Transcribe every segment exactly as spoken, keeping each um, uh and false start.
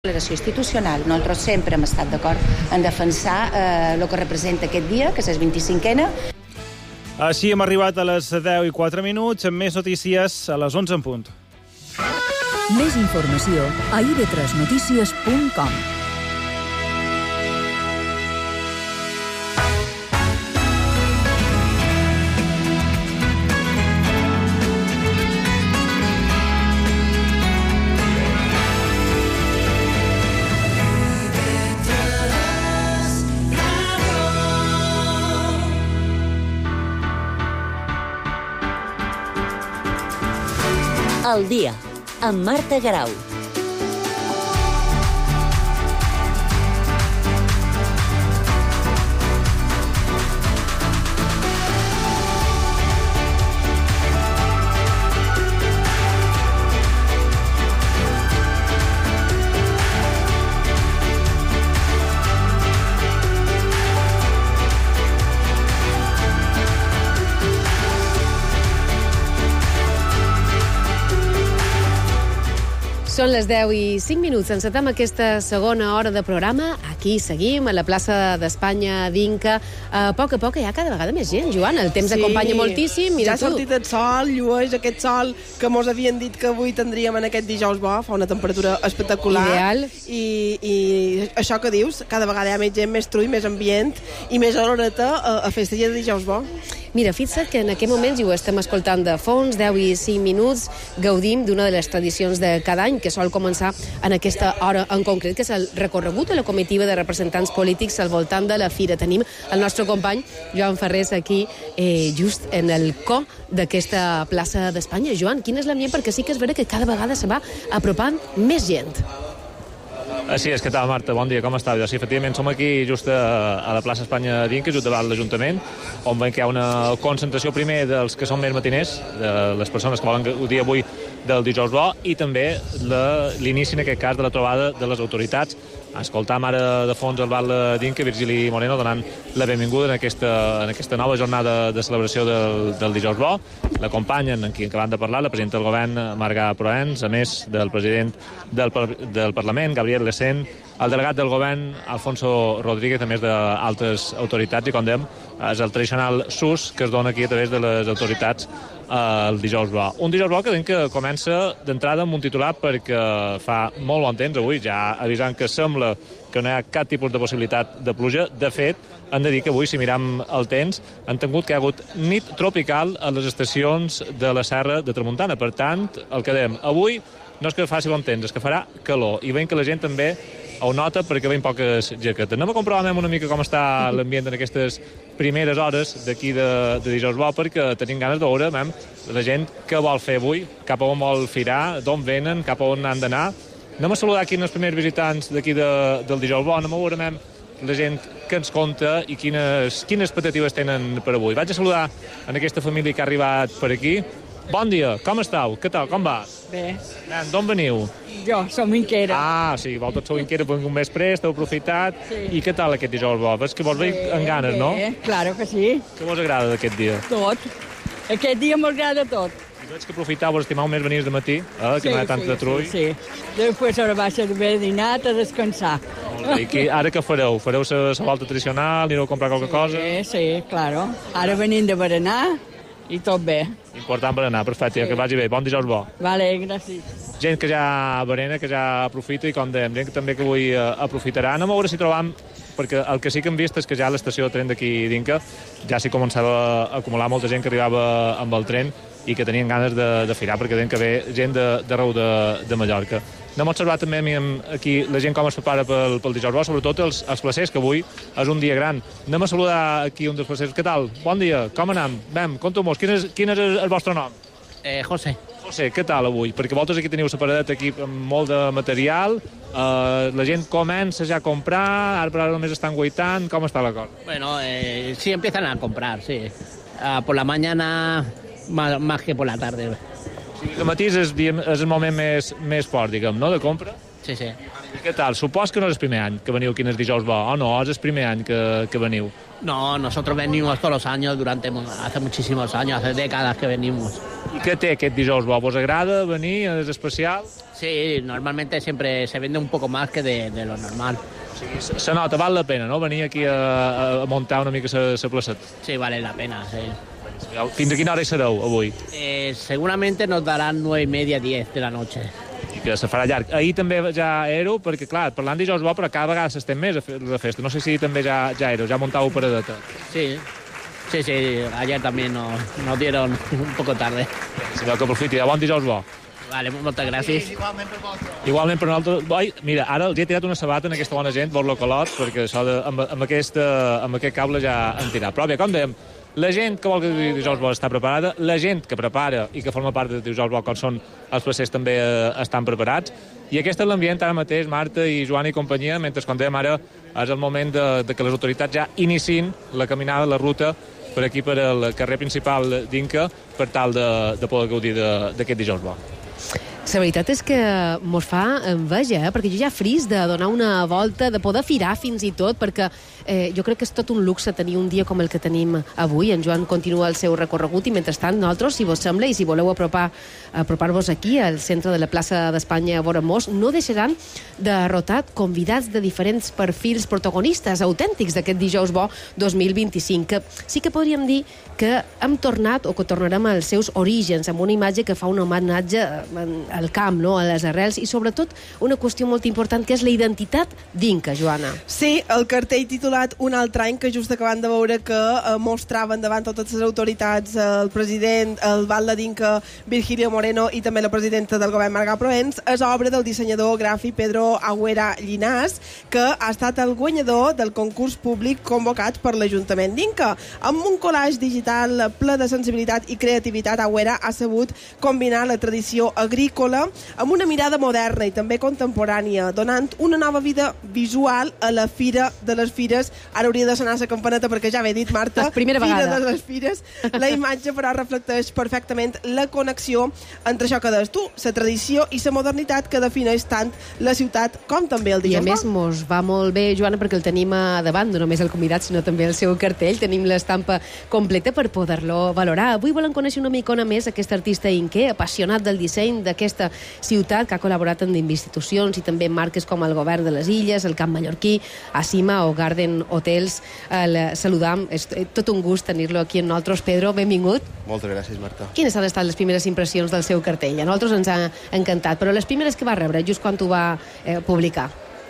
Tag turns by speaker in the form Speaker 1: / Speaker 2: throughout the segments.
Speaker 1: Declaració institucional. Nosaltres sempre hem estat d'acord en defensar eh, el que representa aquest dia, que és el vint-i-cinquena.
Speaker 2: Així hem arribat a les deu i quatre minuts, amb més notícies a les onze en punt.
Speaker 3: Més informació a i ve tres notícies punt com.
Speaker 4: El dia, amb Marta Garau.
Speaker 5: Són les deu i cinc minuts. Encetem aquesta segona hora de programa. Aquí seguim, a la plaça d'Espanya d'Inca. A poc a poc hi ha cada vegada més gent, Joan. El temps sí, acompanya moltíssim. Mira
Speaker 6: ja ha sortit el sol, llueix aquest sol que mos havien dit que avui tindríem en aquest dijous bo. Fa una temperatura espectacular.
Speaker 5: Ideal.
Speaker 6: I, i això que dius, cada vegada hi ha més gent, més trull, més ambient i més horeta a, a festejar de dijous bo.
Speaker 5: Mira, fixa't que en aquest moment, i ho estem escoltant de fons, deu i cinc minuts, gaudim d'una de les tradicions de cada any, que sol començar en aquesta hora en concret, que és el recorregut de la comitiva de representants polítics al voltant de la fira. Tenim el nostre company, Joan Ferrés, aquí, eh, just en el cor d'aquesta plaça d'Espanya. Joan, quin és l'ambient? Perquè sí que és vera que cada vegada se va apropant més gent.
Speaker 7: Així és, què tal, Marta? Bon dia, com estàu? Sí, efectivament, som aquí just a, a la plaça Espanya d'Inca, just davant l'Ajuntament, on veiem que hi ha una concentració primer dels que són més matiners, de les persones que volen gaudir avui del dijous bo, i també l'inici, en aquest cas, de la trobada de les autoritats. Escoltam ara de fons el val d'Inca, Virgili Moreno, donant la benvinguda en aquesta, en aquesta nova jornada de celebració del, del dijous bo. L'acompanyen, en qui acabem de parlar, la presidenta del govern, Marga Proens, a més del president del, del Parlament, Gabriel Lecén, el delegat del govern, Alfonso Rodríguez, a més d'altres autoritats, i com dèiem, és el tradicional S U S que es dona aquí a través de les autoritats el dijous bo. Un dijous bo que, que comença d'entrada amb un titular perquè fa molt bon temps avui, ja avisant que sembla que no hi ha cap tipus de possibilitat de pluja. De fet, hem de dir que avui, si miram el temps, han tingut que hi ha hagut nit tropical a les estacions de la Serra de Tramuntana. Per tant, el que dèiem, avui no és que faci bon temps, és que farà calor. I veiem que la gent també ho nota perquè veiem poques jaquetes. Anem a comprovar una mica com està l'ambient en aquestes primeres hores d'aquí de, de dijous bo, perquè tenim ganes de veure la gent que vol fer avui, cap a on vol firar, d'on venen, cap a on han d'anar. Anem a saludar aquí els primers visitants d'aquí de, del dijous bo, anem a veure la gent que ens compta i quines, quines expectatives tenen per avui. Vaig a saludar en aquesta família que ha arribat per aquí. Bon dia, com estàu? Què tal, com va?
Speaker 8: Bé.
Speaker 7: D'on veniu?
Speaker 8: Jo, som inquera.
Speaker 7: Ah, sí, vosaltres sou inquera, però un mes pres, t'heu aprofitat.
Speaker 8: Sí.
Speaker 7: I què tal aquest dijous bo? Ves que vols veure amb ganes, no?
Speaker 8: Bé, claro que sí.
Speaker 7: Què vos agrada d'aquest dia?
Speaker 8: Tot. Aquest dia m'agrada tot.
Speaker 7: I veig que aprofitau, estimau més venir de matí, eh, que
Speaker 8: sí,
Speaker 7: no hi ha tant
Speaker 8: sí,
Speaker 7: de trull.
Speaker 8: Sí, sí. Després ara va ser d'haver dinat a descansar.
Speaker 7: Molt bé. I qui, ara què fareu? Fareu la volta tradicional? Anireu a comprar qualque
Speaker 8: sí,
Speaker 7: cosa?
Speaker 8: Sí, sí, claro. Ara venim de berenar i tot bé.
Speaker 7: Important berenar, perfecte, sí. Que vagi bé. Bon dijous bo.
Speaker 8: Vale, gràcies.
Speaker 7: Gent que ja berena, que ja aprofita, i com dèiem, gent que també que avui uh, aprofitarà. Anem a veure si trobam, perquè el que sí que hem vist és que ja a l'estació de tren d'aquí d'Inca ja s'hi començava a acumular molta gent que arribava amb el tren i que tenien ganes de, de firar, perquè deien que ve gent d'arreu de, de, de Mallorca. Anem a observar també aquí la gent com es prepara pel, pel dijous bo, sobretot els, els placers, que avui és un dia gran. Anem a saludar aquí un dels placers. Què tal? Bon dia, com anem? Vam, conta'm-nos, quin, és, quin és el vostre nom?
Speaker 9: Eh, José.
Speaker 7: José, què tal avui? Perquè vosaltres aquí teniu separadet aquí amb molt de material, eh, la gent comença ja a comprar, ara per ara només estan guaitant, com està la cosa?
Speaker 9: Bueno, eh, sí, empiezan a comprar, sí. Uh, por la mañana más, más que por la tarde.
Speaker 7: Sí, el matí és, és el moment més, més fort, diguem, no?, de compra?
Speaker 9: Sí, sí.
Speaker 7: I què tal? Supos que no és el primer any que veniu aquí en el dijous bo, o no? És el primer any que, que veniu?
Speaker 9: No, nosotros venimos todos los años, durante hace muchísimos años, hace décadas que venimos.
Speaker 7: I què té aquest dijous bo? Vos agrada venir? És especial?
Speaker 9: Sí, normalmente siempre se vende un poco más que de, de lo normal.
Speaker 7: Sí, se nota, val la pena, no?, venir aquí a, a montar una mica la placeta.
Speaker 9: Sí, vale la pena, sí.
Speaker 7: Fins a quina hora hi sereu avui?
Speaker 9: Eh, seguramente nos darán nueve y media, diez de la noche.
Speaker 7: I que se farà llarg. Ahir també ja éreu, perquè, clar, parlant de dijous bo, però cada vegada s'estem més a fer la festa. No sé si també ja, ja éreu, ja muntàveu paradeta.
Speaker 9: Sí, sí, sí, ayer también nos, nos dieron un poco tarde.
Speaker 7: Si veu que aprofiti, bon dijous bo.
Speaker 9: Vale, moltes gràcies. Sí,
Speaker 7: igualment per vosaltres. Igualment per nosaltres. Oi, mira, ara els he tirat una sabata en aquesta bona gent, vol-lo colot, perquè això de, amb, amb, aquest, amb aquest cable ja han tirat. Però bé, com dèiem, la gent que vol que dijous bo està preparada, la gent que prepara i que forma part de dijous bo, com són els placers, també eh, estan preparats. I aquest és l'ambient ara mateix, Marta i Joan i companyia, mentre, com dèiem ara, és el moment de, de que les autoritats ja inicin la caminada, la ruta, per aquí, per el carrer principal d'Inca, per tal de, de poder gaudir d'aquest dijous bo.
Speaker 5: La veritat és que mos fa enveja, eh? Perquè jo ja fris de donar una volta, de poder firar fins i tot, perquè eh, jo crec que és tot un luxe tenir un dia com el que tenim avui. En Joan continua el seu recorregut i, mentrestant, nosaltres, si vos sembla, i si voleu apropar, apropar-vos aquí, al centre de la plaça d'Espanya a vora Mos, no deixaran de rotar convidats de diferents perfils protagonistes autèntics d'aquest dijous bo dos mil vint-i-cinc, que sí que podríem dir que hem tornat, o que tornarem als seus orígens, amb una imatge que fa un homenatge al camp, no?, a les arrels, i sobretot una qüestió molt important, que és la identitat d'Inca, Joana.
Speaker 6: Sí, el cartell titulat Un altre any, que just acabant de veure que eh, mostraven davant totes les autoritats, eh, el president, el batlle d'Inca, Virgilio Moreno, i també la presidenta del govern, Marga Proens, és obra del dissenyador gràfic Pedro Agüera Llinàs, que ha estat el guanyador del concurs públic convocat per l'Ajuntament d'Inca. Amb un collage digital ple de sensibilitat i creativitat, Agüera ha sabut combinar la tradició agrícola amb una mirada moderna i també contemporània, donant una nova vida visual a la Fira de les Fires. Ara hauria de sonar la campaneta perquè ja m'he dit, Marta,
Speaker 5: Fira
Speaker 6: vegada. de les Fires. La imatge, però, reflecteix perfectament la connexió entre això que deies tu, la tradició i la modernitat que defineix tant la ciutat com també el dijous.
Speaker 5: I a més, mos va molt bé, Joana, perquè el tenim a davant, no només el convidat, sinó també el seu cartell. Tenim l'estampa completa per poder-lo valorar. Avui volem conèixer una micona més aquest artista inquer, apassionat del disseny d'aquesta ciutat, que ha col·laborat amb institucions i també marques com el Govern de les Illes, el Camp Mallorquí, Acima o Garden Hotels. El saludam, és tot un gust tenir-lo aquí amb nosaltres. Pedro, benvingut.
Speaker 10: Moltes gràcies, Marta.
Speaker 5: Quines han estat les primeres impressions del seu cartell? A nosaltres ens ha encantat, però les primeres que va rebre just quan ho va eh, publicar.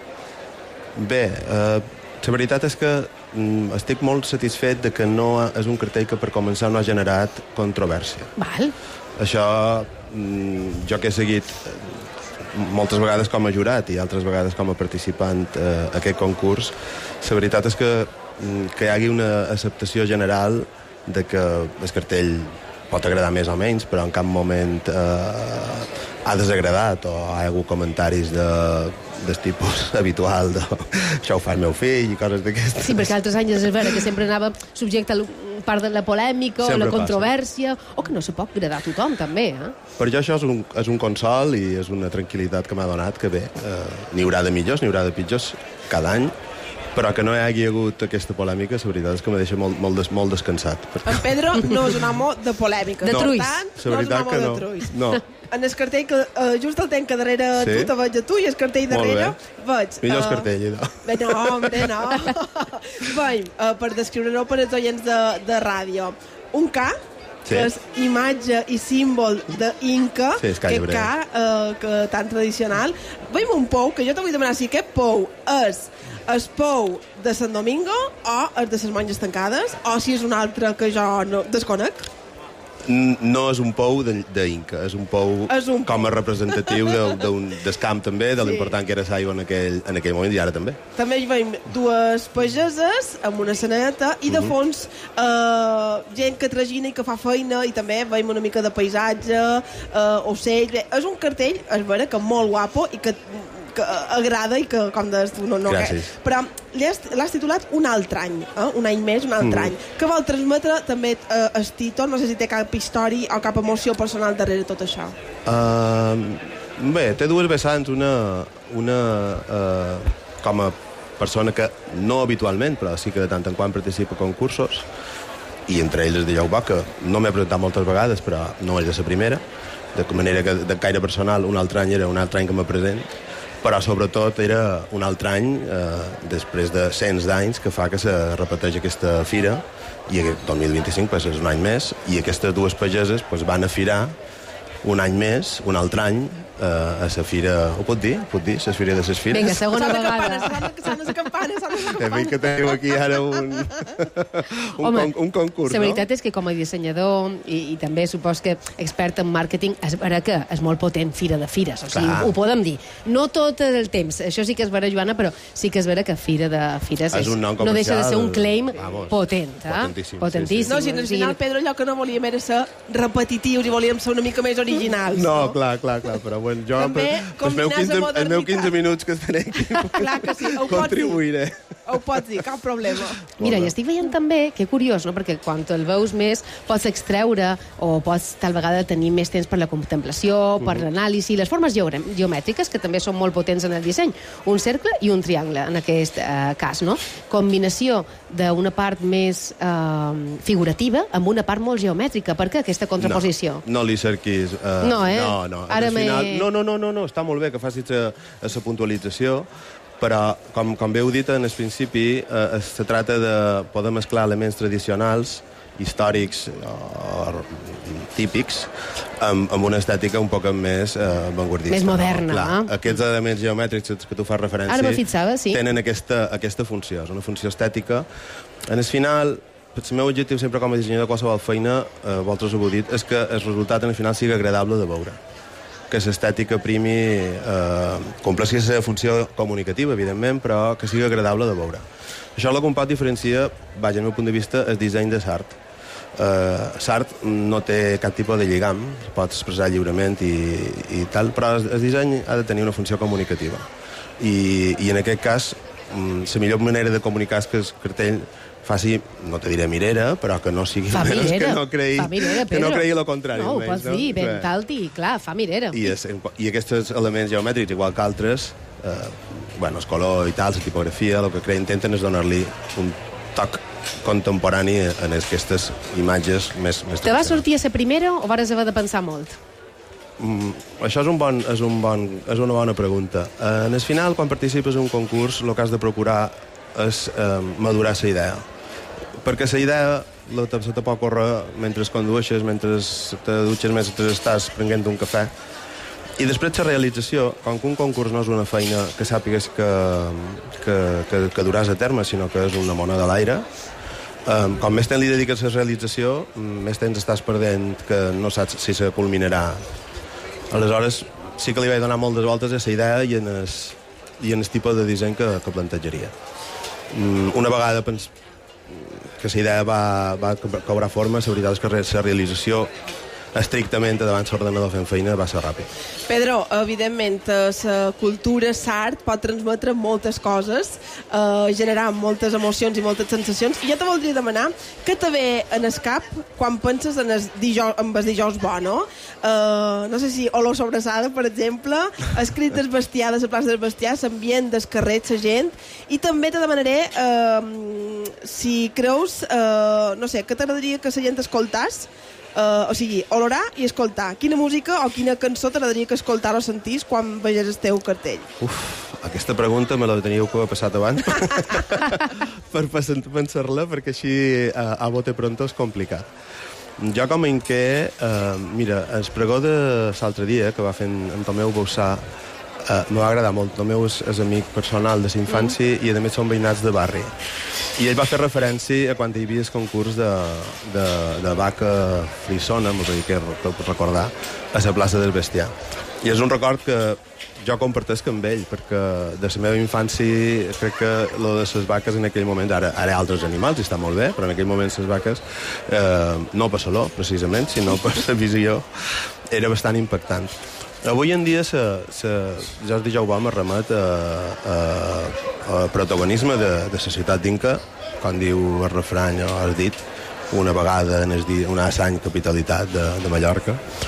Speaker 10: Bé, eh, la veritat és que mm, estic molt satisfet de que no ha, és un cartell que per començar no ha generat controvèrsia.
Speaker 5: Val.
Speaker 10: Això, mm, jo que he seguit moltes vegades com a jurat i altres vegades com a participant eh, a aquest concurs, la veritat és que, que hi hagi una acceptació general de que el cartell pot agradar més o menys, però en cap moment eh, ha desagradat o hi ha hagut comentaris de, del tipus habitual de això ho fa el meu fill i coses d'aquestes.
Speaker 5: Sí, perquè altres anys és vera que sempre anava subjecte a part de la polèmica sempre o la controvèrsia, passa. O que no se pot agradar a tothom, també. Eh?
Speaker 10: Per jo això és un, és un consol i és una tranquil·litat que m'ha donat, que bé, eh, n'hi haurà de millors, n'hi haurà de pitjors cada any, però que no hi hagi hagut aquesta polèmica, la veritat és que me deixa molt, molt, des, molt descansat.
Speaker 6: Perquè... En Pedro no és un home de polèmica.
Speaker 5: De
Speaker 6: no.
Speaker 5: truis.
Speaker 6: Tant,
Speaker 10: la veritat
Speaker 6: no
Speaker 10: que
Speaker 6: no.
Speaker 10: no.
Speaker 6: De truis.
Speaker 10: No.
Speaker 6: En el cartell, que uh, just el tenc que darrere sí? tu te veig a tu i el cartell darrere veig...
Speaker 10: Millor
Speaker 6: uh,
Speaker 10: el cartell, idò.
Speaker 6: Bé, no, hombre, no. Veig, uh, per descriure-ho per als oients de, de ràdio, un K, sí. que és imatge i símbol d'Inca,
Speaker 10: sí,
Speaker 6: que K, uh, que tan tradicional. Veiem un pou, que jo te vull demanar si aquest pou és el pou de Sant Domingo o és de les monges tancades, o si és un altre que jo no desconec.
Speaker 10: No és un pou d'Inca, és un pou
Speaker 6: és un
Speaker 10: com a representatiu de, de un, del camp també, de l'important sí. que era l'aigua en, aquell, en aquell moment i ara també.
Speaker 6: També hi veiem dues pageses amb una seneta i de fons eh, gent que tragina i que fa feina, i també veiem una mica de paisatge, eh, ocell. Bé, és un cartell, és vera, que molt guapo i que que agrada i que, com deies tu, no... no
Speaker 10: Gràcies.
Speaker 6: Que... Però l'has titulat Un altre any, eh? Un any més, un altre mm. any. Que vol transmetre també eh, el títol? No sé si té cap història o cap emoció personal darrere tot això.
Speaker 10: Uh, Bé, té dues vessants. Una, una eh, com a persona que no habitualment, però sí que de tant en quant participa a concursos, i entre ells de Lleubà, que no m'he presentat moltes vegades, però no és la primera, de manera que de caire personal un altre any era un altre any que me present, però sobretot era un altre any, eh, després de cents d'anys, que fa que se repeteix aquesta fira, i el dos mil vint-i-cinc pues, és un any més, i aquestes dues pageses pues, van a firar un any més, un altre any, eh, a la fira... Ho pot dir? Ho pot dir? La fira de les fires?
Speaker 5: Vinga, segona vegada.
Speaker 6: Sona les campanes, sona les
Speaker 10: He
Speaker 6: campanes.
Speaker 10: vist que teniu aquí ara un, un,
Speaker 5: Home,
Speaker 10: con, un concurs,
Speaker 5: la
Speaker 10: no?
Speaker 5: veritat és que com a dissenyador i, i també supos que expert en màrqueting, és vera que és molt potent Fira de Fires, o sigui,
Speaker 10: Clar.
Speaker 5: ho podem dir. No tot el temps, això sí que és vera, Joana, però sí que és vera que Fira de Fires
Speaker 10: És un nom
Speaker 5: no deixa de ser un
Speaker 10: comercial,
Speaker 5: claim
Speaker 10: vamos,
Speaker 5: potent, eh?
Speaker 10: potentíssim,
Speaker 5: Potentíssim.
Speaker 6: No, si al final, Pedro, allò que no volíem era ser repetitius i volíem ser una mica més originals.
Speaker 10: No, clar, clar, clar, però bueno, jo
Speaker 6: També
Speaker 10: per, els, meus
Speaker 6: combinats
Speaker 10: quinze,
Speaker 6: amb
Speaker 10: els meus
Speaker 6: modernitat.
Speaker 10: quinze minuts que estaré aquí
Speaker 6: Clar que sí, ho pots dir.
Speaker 10: contribuiré.
Speaker 6: Ho pots dir, cap problema.
Speaker 5: Mira, i estic veient també, que curiós, no? Perquè quan el veus més pots extreure o pots tal vegada tenir més temps per la contemplació, per
Speaker 10: Mhm.
Speaker 5: l'anàlisi, les formes geore- geomètriques, que també són molt potents en el disseny. Un cercle i un triangle, en aquest eh, cas, no? Combinació d'una part més eh, figurativa amb una part molt geomètrica. Per què aquesta contraposició?
Speaker 10: No, no li cerquis... Uh,
Speaker 5: No, eh?
Speaker 10: No, no.
Speaker 5: Ara
Speaker 10: Al final,
Speaker 5: m'he-
Speaker 10: no, no, no, no, no, està molt bé que facis la puntualització, però, com, com bé heu dit en el principi, eh, se trata de poder mesclar elements tradicionals, històrics o típics, amb, amb una estètica un poc més eh, vanguardista.
Speaker 5: Més moderna,
Speaker 10: No? Clar,
Speaker 5: eh?
Speaker 10: aquests elements geomètrics als que tu fas referència
Speaker 5: Ara me fixava, sí.
Speaker 10: tenen aquesta, aquesta funció, és una funció estètica. En el final, el meu objectiu sempre com a dissenyador de qualsevol feina, eh, vosaltres ho heu dit, és que el resultat en el final sigui agradable de veure, que l'estètica primi, eh, compleixi la seva funció comunicativa, evidentment, però que sigui agradable de veure. Això és el que un poc diferencia, vaja, al meu punt de vista, el disseny de l'art. Uh, l'art no té cap tipus de lligam, es pot expressar lliurement i, i tal, però el, el disseny ha de tenir una funció comunicativa. I, i en aquest cas, mm, la millor manera de comunicar és que el cartell faci, no te diré mirera, però que no sigui
Speaker 5: Fa
Speaker 10: menys
Speaker 5: mirera,
Speaker 10: que no creï,
Speaker 5: fa mirera,
Speaker 10: que no
Speaker 5: Pedro.
Speaker 10: creï el contrari.
Speaker 5: No, ho
Speaker 10: almenys,
Speaker 5: pots dir, ben
Speaker 10: Clar.
Speaker 5: talt i clar, fa mirera.
Speaker 10: I, és, I aquests elements geomètrics, igual que altres, eh, bueno, el color i tal, la tipografia, el que creen, intenten és donar-li un toc contemporani en aquestes imatges més, més
Speaker 5: Te va
Speaker 10: tradicionals.
Speaker 5: sortir a la primera o vares haver de pensar molt?
Speaker 10: Mm, això és, un bon, és, un bon, és una bona pregunta. Eh, en el final, quan participes en un concurs, el que has de procurar és eh, madurar la idea. Perquè la idea la te, se te pot córrer mentre condueixes, mentre te dutxes, mentre estàs prenent un cafè. I després la realització, com que un concurs no és una feina que sàpigues que, que, que, que duràs a terme, sinó que és una moneda a l'aire, um, com més temps li dediques a la realització, més temps estàs perdent que no saps si se culminarà. Aleshores, sí que li vaig donar moltes voltes a la idea i en el, i en el tipus de disseny que, que plantejaria. Um, una vegada pens, que la idea va, va cobrar forma, la veritat és que la realització estrictament davant l'ordenador fent feina va ser ràpid.
Speaker 6: Pedro, evidentment, la cultura, l'art, pot transmetre moltes coses, eh, generar moltes emocions i moltes sensacions. I jo te voldria demanar què te ve en el cap quan penses en el dijous, en el dijous bo, no? Eh, no sé si Olor sobrassada, per exemple, escrit del bestiar, de la plaça del bestiar, l'ambient del carrer, la gent, i també te demanaré eh, si creus, eh, no sé, què t'agradaria que la gent escoltàs. Uh, o sigui, olorar i escoltar. Quina música o quina cançó t'agradaria que escoltar o sentís quan vegés el teu cartell?
Speaker 10: Uf, aquesta pregunta me la teníeu que haver passat abans per pensar-la, perquè així a, a bote pronto és complicat. Jo com a inqué, uh, mira, el pregó de l'altre dia que va fer en Tomeu Boussà uh, me va agradar molt. Tomeu és, és amic personal de la infància mm. i a més són veïnats de barri. I ell va fer referència a quan hi havia el concurs de, de, de vaca frisona, m'ho que puc recordar, a la plaça del Bestiar. I és un record que jo compartesc amb ell, perquè de la meva infància crec que lo de les vaques en aquell moment, ara, ara altres animals, i està molt bé, però en aquell moment les vaques, eh, no per saló, precisament, sinó per la visió, era bastant impactant. Avui en dia, se, se, Jordi Jaubam es remet a, a, a protagonisme de, de la ciutat d'Inca, com diu el refrany o has dit, una vegada en el dia, una assany capitalitat de, de Mallorca.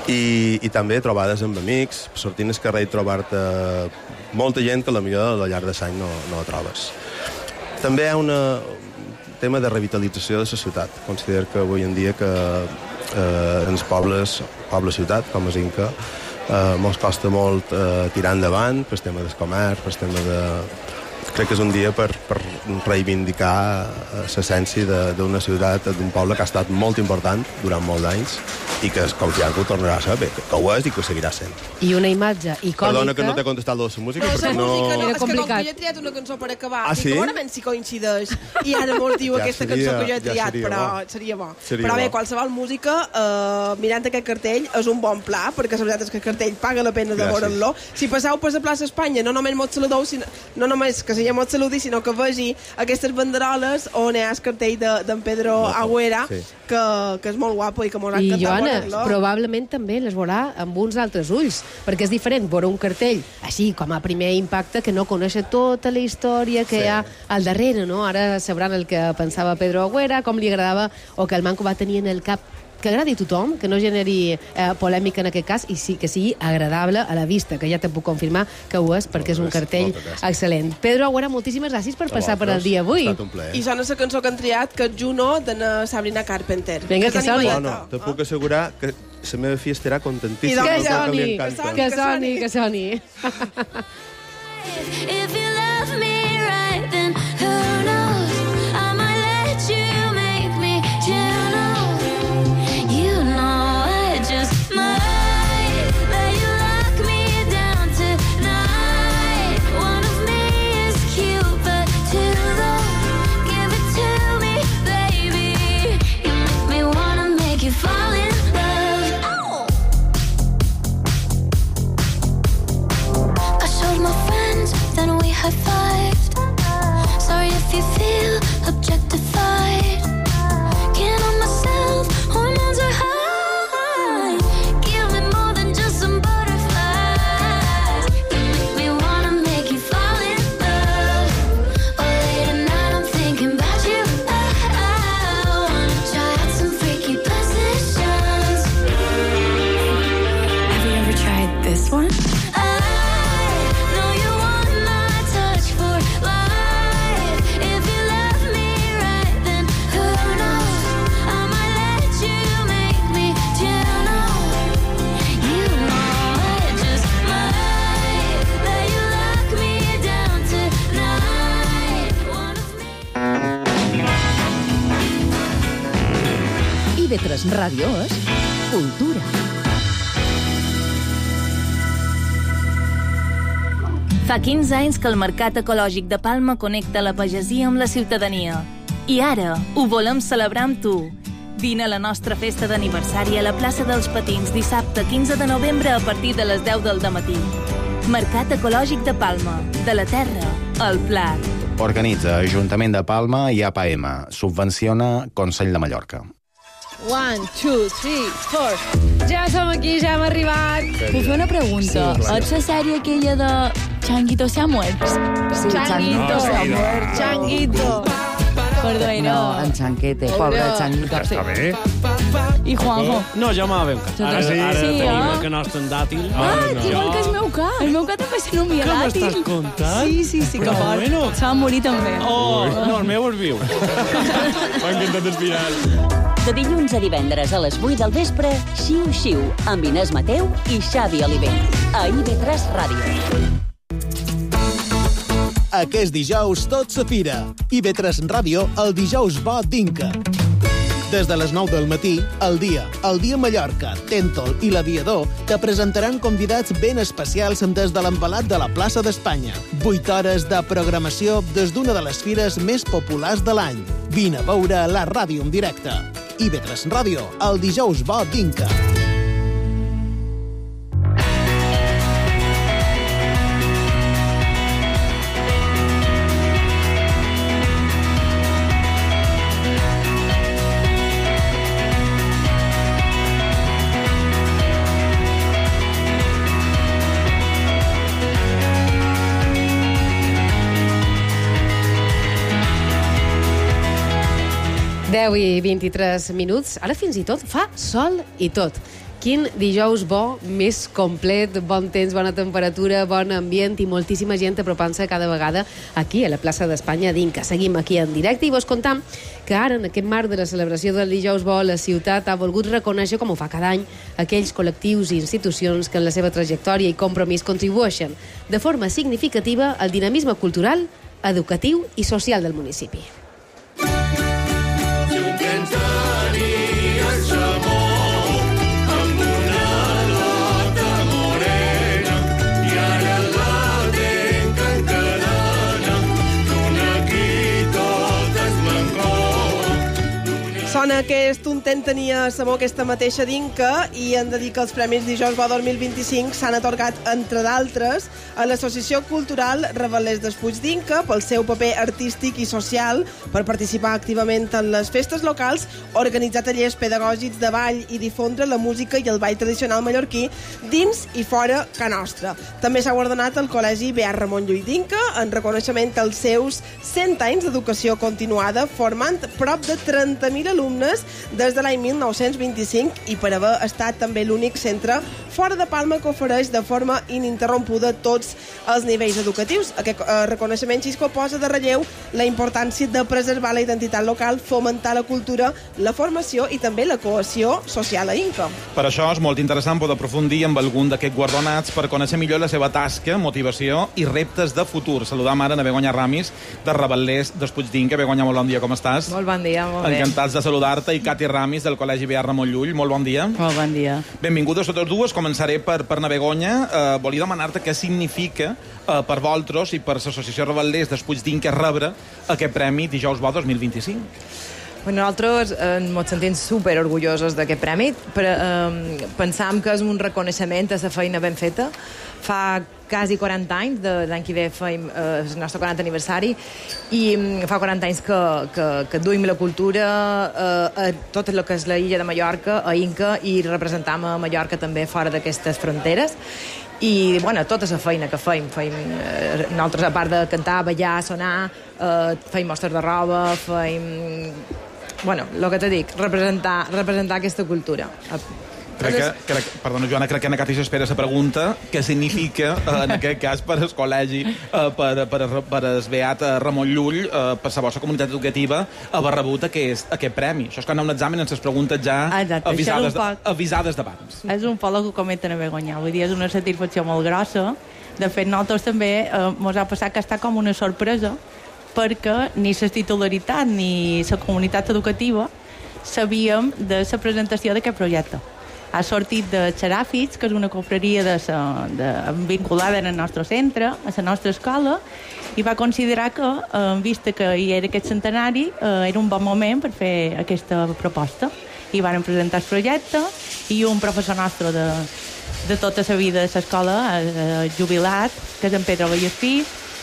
Speaker 10: I, i també trobades amb amics, sortint al carrer i trobar-te molta gent que potser a la llarg de l'any no, no la trobes. També hi ha una, un tema de revitalització de la ciutat. Considero que avui en dia que eh, en els pobles, poble-ciutat, com és Inca, eh, mos costa molt eh, tirar endavant pel tema del comerç, pel tema de... Crec que és un dia per, per reivindicar l'essència d'una ciutat, d'un poble que ha estat molt important durant molts anys i que confiant que ho tornarà a ser bé, que ho és i que ho seguirà sent.
Speaker 5: I una imatge icònica...
Speaker 10: Perdona que no t'he contestat de la música,
Speaker 6: però
Speaker 10: perquè no...
Speaker 6: música no...
Speaker 5: Era
Speaker 6: és que com
Speaker 5: complicat.
Speaker 6: que jo he triat una cançó per acabar,
Speaker 10: Ah,
Speaker 6: dic,
Speaker 10: sí?
Speaker 6: segurament si coincideix, i ara molt diu
Speaker 10: Ja
Speaker 6: aquesta
Speaker 10: seria-
Speaker 6: cançó que jo he
Speaker 10: ja
Speaker 6: triat,
Speaker 10: seria
Speaker 6: però
Speaker 10: bo.
Speaker 6: seria bo.
Speaker 10: Seria
Speaker 6: però bé,
Speaker 10: bo.
Speaker 6: qualsevol música, eh, mirant aquest cartell, és un bon pla, perquè la veritat és que el cartell paga la pena de
Speaker 10: Gràcies.
Speaker 6: veure'l. Si passeu per la plaça Espanya, no només mos saludeu, sinó, no només que seria mos saludi, sinó que vegi aquestes banderoles on hi ha el cartell d'en de, Pedro Agüera,
Speaker 10: sí.
Speaker 6: que, que és molt guapo i que m'ho ha
Speaker 5: I,
Speaker 6: encantat
Speaker 5: Joana,
Speaker 6: veure-lo.
Speaker 5: probablement també les veurà amb uns altres ulls, perquè és diferent veure un cartell així com a primer impacte que no conèixer tota la història que
Speaker 10: Sí.
Speaker 5: hi ha al darrere, no? Ara sabran el que pensava Pedro Agüera, com li agradava o que el Manco va tenir en el cap, que agradi a tothom, que no generi eh, polèmica en aquest cas i sí que sigui agradable a la vista, que ja te puc confirmar que ho és, perquè és un
Speaker 10: Moltes
Speaker 5: cartell
Speaker 10: gràcies.
Speaker 5: excel·lent. Pedro Agüera, moltíssimes gràcies per passar per el dia avui.
Speaker 10: Ha estat un plaer.
Speaker 6: I sona la cançó que han triat, que és Juno, de na Sabrina Carpenter.
Speaker 5: Vinga, que
Speaker 6: tenim
Speaker 5: soni.
Speaker 6: allà.
Speaker 10: No, no, te puc assegurar que la meva filla estarà contentíssima.
Speaker 6: I
Speaker 5: Que
Speaker 6: doncs,
Speaker 10: del
Speaker 5: soni,
Speaker 10: li encanta.
Speaker 5: que soni, que soni.
Speaker 11: If you love me right, then who knows? I might let you make me Juno. You know I just might let you lock me down tonight. One of me is cute, but two though. Give it to me, baby. You make me wanna make you fall in love. Oh. I showed my friends, then we high-fived. Sorry if you feel objectified. Can't help myself, hormones are high. Give me more than just some butterflies. You make me wanna make you fall in love. Oh, late at night I'm thinking about you. I, I wanna try out some freaky positions. Have you ever tried this one?
Speaker 3: I ve tres Ràdio és cultura.
Speaker 12: Fa quinze anys que el Mercat Ecològic de Palma connecta la pagesia amb la ciutadania. I ara ho volem celebrar amb tu. Vine a la nostra festa d'aniversari a la plaça dels Patins dissabte quinze de novembre a partir de les deu del dematí. Mercat Ecològic de Palma. De la terra al plat.
Speaker 13: Organitza Ajuntament de Palma i A P M. Subvenciona Consell de Mallorca.
Speaker 5: One, two, three, four. Ja som aquí, ja hem arribat.
Speaker 12: Puc fer una pregunta?
Speaker 13: Sí, clar.
Speaker 12: Ets la sèrie aquella de Changuito se ha muerto?
Speaker 5: Sí, Changuito.
Speaker 12: se ha
Speaker 5: No,
Speaker 12: muerto.
Speaker 5: Changuito.
Speaker 12: Perdó, era...
Speaker 8: No, en Chanquete, pobre Changuito.
Speaker 14: Està bé.
Speaker 12: I Juanjo?
Speaker 14: No, jo me veu cap. Ara,
Speaker 12: Sí,
Speaker 14: ara
Speaker 12: sí,
Speaker 14: tenim
Speaker 12: eh?
Speaker 14: el que nostre en dàtil.
Speaker 12: Ah, igual que el meu cap. El meu cap també se nomia
Speaker 14: Què
Speaker 12: dàtil.
Speaker 14: m'estàs contant?
Speaker 12: Sí, sí, sí, que
Speaker 14: Però
Speaker 12: fort.
Speaker 14: bueno.
Speaker 12: Se va morir també.
Speaker 14: Oh, no, el meu és viu. M'ha encantat el final.
Speaker 4: De dilluns a divendres a les vuit del vespre, Xiu Xiu, amb Inés Mateu i Xavi Oliver. A I V tres Ràdio.
Speaker 15: Aquest dijous tot se fira. I V tres Ràdio, el dijous bo d'Inca. Des de les nou del matí, El Dia, El Dia Mallorca, Tèntol i l'Aviador te presentaran convidats ben especials des de l'embalat de la plaça d'Espanya. Vuit hores de programació des d'una de les fires més populars de l'any. Vine a veure la ràdio en directe. I V tres Ràdio, el dijous bo d'Inca.
Speaker 5: deu i vint-i-tres minuts. Ara fins i tot fa sol i tot. Quin dijous bo, més complet, bon temps, bona temperatura, bon ambient i moltíssima gent apropant-se cada vegada aquí, a la plaça d'Espanya d'Inca. Seguim aquí en directe i vos contam que ara, en aquest marc de la celebració del dijous bo, la ciutat ha volgut reconèixer, com ho fa cada any, aquells col·lectius i institucions que en la seva trajectòria i compromís contribueixen de forma significativa al dinamisme cultural, educatiu i social del municipi.
Speaker 6: Sona aquest Untent tenia sabor aquesta mateixa d'Inca i hem de dir que els Premis Dijous Bo dos mil vint-i-cinc s'han atorgat, entre d'altres, a l'Associació Cultural Revelers dels Puig d'Inca pel seu paper artístic i social, per participar activament en les festes locals, organitzar tallers pedagògics de ball i difondre la música i el ball tradicional mallorquí dins i fora Ca Nostra. També s'ha guardonat el Col·legi B. R. Ramon Llull d'Inca en reconeixement als seus cent anys d'educació continuada, formant prop de trenta mil alumnes des de l'any mil nou-cents vint-i-cinc i per haver estat també l'únic centre fora de Palma que ofereix de forma ininterrompuda tots els nivells educatius. Aquest eh, reconeixement, Xisco, posa de relleu la importància de preservar la identitat local, fomentar la cultura, la formació i també la cohesió social a Inca.
Speaker 16: Per això és molt interessant poder aprofundir amb algun d'aquests guardonats per conèixer millor la seva tasca, motivació i reptes de futur. Saludam ara a Begoña Ramis, de Revelers dels Puig d'Inca. Begoña, molt bon dia, com estàs?
Speaker 17: Molt bon dia, molt bé.
Speaker 16: Encantats de saludar-te. I Cati Ramis, del Col·legi B. R. Ramon Llull. Molt bon dia.
Speaker 17: Molt bon dia.
Speaker 16: Benvingudes totes dues. Començaré per, per na Begoña. Eh, volia demanar-te què significa eh, per vosaltres i per l'Associació Revelers dels Puig d'Inca rebre aquest Premi Dijous Bo dos mil vint-i-cinc.
Speaker 17: Bueno, nosaltres eh, ens sentim super orgullosos d'aquest premi. Però, eh, pensam que és un reconeixement a la feina ben feta. Fa quasi quaranta anys, de l'any que ve fem eh, el nostre quaranta aniversari, i um, fa quaranta anys que, que, que duim la cultura eh, a tot el que és la illa de Mallorca, a Inca, i representam a Mallorca també fora d'aquestes fronteres. I, bueno, tota la feina que feim, feim eh, nosaltres, a part de cantar, ballar, sonar, eh, feim mostres de roba, feim... Bueno, el que te dic, representar, representar aquesta cultura.
Speaker 16: Crec que, crec, perdona, Joana, crec que en Cati s'espera la pregunta què significa, eh, en aquest cas, per al col·legi, eh, per, per, per el Beat Ramon Llull, eh, per la vostra comunitat educativa, haver rebut aquest, aquest premi. Això és que anar a un examen ens les preguntes ja
Speaker 18: Exacte,
Speaker 16: avisades,
Speaker 18: poc,
Speaker 16: avisades d'abans.
Speaker 18: És un poc el que comenten a Begoña. Vull dir, és una satisfacció molt grossa. De fet, nosaltres també eh, mos ha passat que està com una sorpresa, perquè ni la titularitat ni la comunitat educativa sabíem de la presentació d'aquest projecte. Ha sortit de Xeràfits, que és una confraria de sa, de, vinculada al nostre centre, a la nostra escola, i va considerar que, en vista que hi era aquest centenari, eh, era un bon moment per fer aquesta proposta. I van presentar el projecte, i un professor nostre de, de tota la vida de l'escola, eh, jubilat, que és en Pedro Vallespí,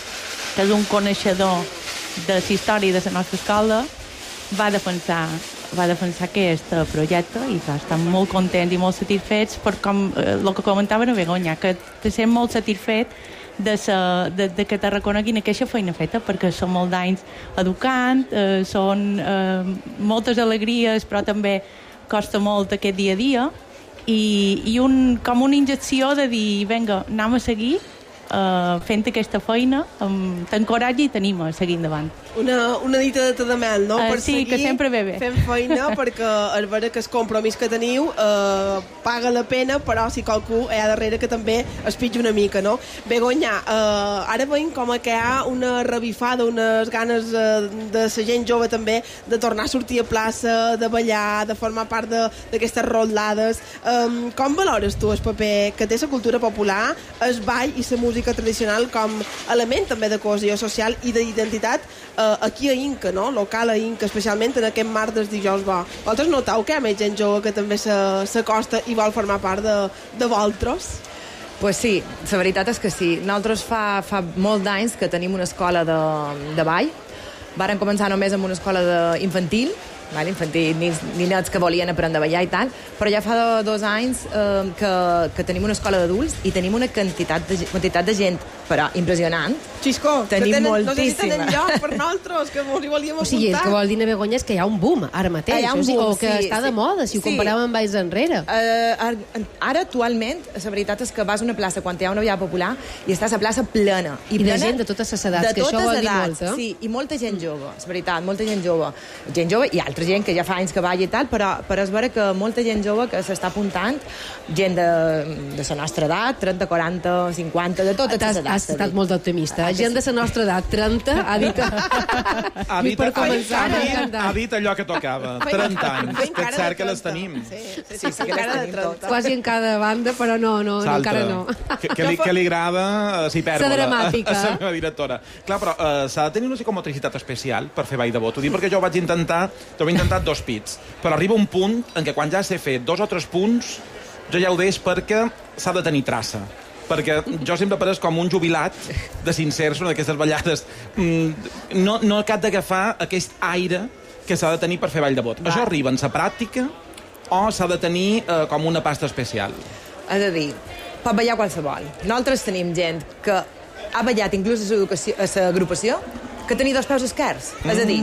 Speaker 18: que és un coneixedor de la història de la nostra escola, va defensar, va defensar aquest projecte i clar, estem molt contents i molt satisfets per com, eh, el que comentava a Begoña, que te sent molt satisfet de, sa, de, de que te reconeguin aquesta feina feta, perquè són molts anys educant, eh, són eh, moltes alegries, però també costa molt aquest dia a dia, i, i un, com una injecció de dir, vinga, anem a seguir Uh, fent aquesta feina, um, t'encoratge i t'anima a seguir endavant.
Speaker 6: Una, una dita de te de mel, no?
Speaker 18: Uh,
Speaker 6: per
Speaker 18: sí,
Speaker 6: seguir
Speaker 18: que sempre ve bé.
Speaker 6: Fent feina, perquè és vera que el compromís que teniu uh, paga la pena, però si qualcú hi ha darrere que també es pitja una mica, no? Begoña, uh, ara veiem com que hi ha una revifada, unes ganes uh, de la gent jove també de tornar a sortir a plaça, de ballar, de formar part d'aquestes rotllades. Um, com valores tu el paper que té la cultura popular, el ball i la música tradicional com element també de cohesió social i d'identitat eh, aquí a Inca, no? Local a Inca, especialment en aquest marc dels dijous bo. Vosaltres noteu que hi ha més gent jove que també s'acosta i vol formar part de, de vosaltres?
Speaker 17: Pues sí, la veritat és que sí. Nosaltres fa, fa molts anys que tenim una escola de, de ball. Varen començar només amb una escola de infantil, vale? Infantil, ninets que volien aprendre a ballar i tal, però ja fa dos anys eh, que, que tenim una escola d'adults i tenim una quantitat de, quantitat de gent però impressionant.
Speaker 6: Xisco,
Speaker 17: tenim
Speaker 6: que tenen,
Speaker 17: moltíssima.
Speaker 6: No sé si tenen lloc per nosaltres, que mos hi volíem apuntar.
Speaker 5: O sigui, el que vol dir Neve Begoña és que hi ha un boom ara mateix,
Speaker 17: Hi ha un
Speaker 5: o, sigui,
Speaker 17: boom,
Speaker 5: o que
Speaker 17: sí,
Speaker 5: està de
Speaker 17: sí.
Speaker 5: moda, si ho
Speaker 17: Sí.
Speaker 5: comparàvem amb anys enrere.
Speaker 17: Uh, ara, actualment, la veritat és que vas a una plaça quan hi ha una via popular i està la plaça plena.
Speaker 5: I de
Speaker 17: plena
Speaker 5: gent de totes les edats,
Speaker 17: de
Speaker 5: que això
Speaker 17: totes
Speaker 5: vol dir
Speaker 17: edats,
Speaker 5: molt, eh?
Speaker 17: Sí, i molta gent jove, és veritat, molta gent jove. Gent jove i altra gent que ja fa anys que balla i tal, però, però és vera que molta gent jove que s'està apuntant, gent de, de la nostra edat, trenta, quaranta, cinquanta, de totes les edats.
Speaker 5: Has estat molt optimista. Gent de la nostra edat, trenta, ha dit...
Speaker 16: Ha dit,
Speaker 5: per començar,
Speaker 16: ha,
Speaker 5: m'ha
Speaker 16: dit,
Speaker 5: encantat.
Speaker 16: ha dit allò que tocava. trenta anys, que és cert que les tenim.
Speaker 6: Sí, sí,
Speaker 17: Sí, sí que les tenim totes.
Speaker 5: Quasi en cada banda, però no, no, no
Speaker 16: Salta.
Speaker 5: encara no.
Speaker 16: Que, que, li, que li agrada uh,
Speaker 5: La dramàtica.
Speaker 16: a la meva directora. Clar, però uh, s'ha de tenir una psicomotricitat especial per fer ball de bot. Ho dic perquè jo ho vaig intentar, jo ho he intentat dos pits, però arriba un punt en què quan ja sé fer dos o tres punts, jo ja ho deix perquè s'ha de tenir traça. Perquè jo sempre pareix com un jubilat de sincers, una d'aquestes ballades. Mm, no, no cap d'agafar aquest aire que s'ha de tenir per fer ball de bot. Va. Això arriba en la pràctica o s'ha de tenir eh, com una pasta especial?
Speaker 17: És a dir, pot ballar qualsevol. Nosaltres tenim gent que ha ballat inclús a l'agrupació que tenia dos peus esquerrs. Mm. És a dir,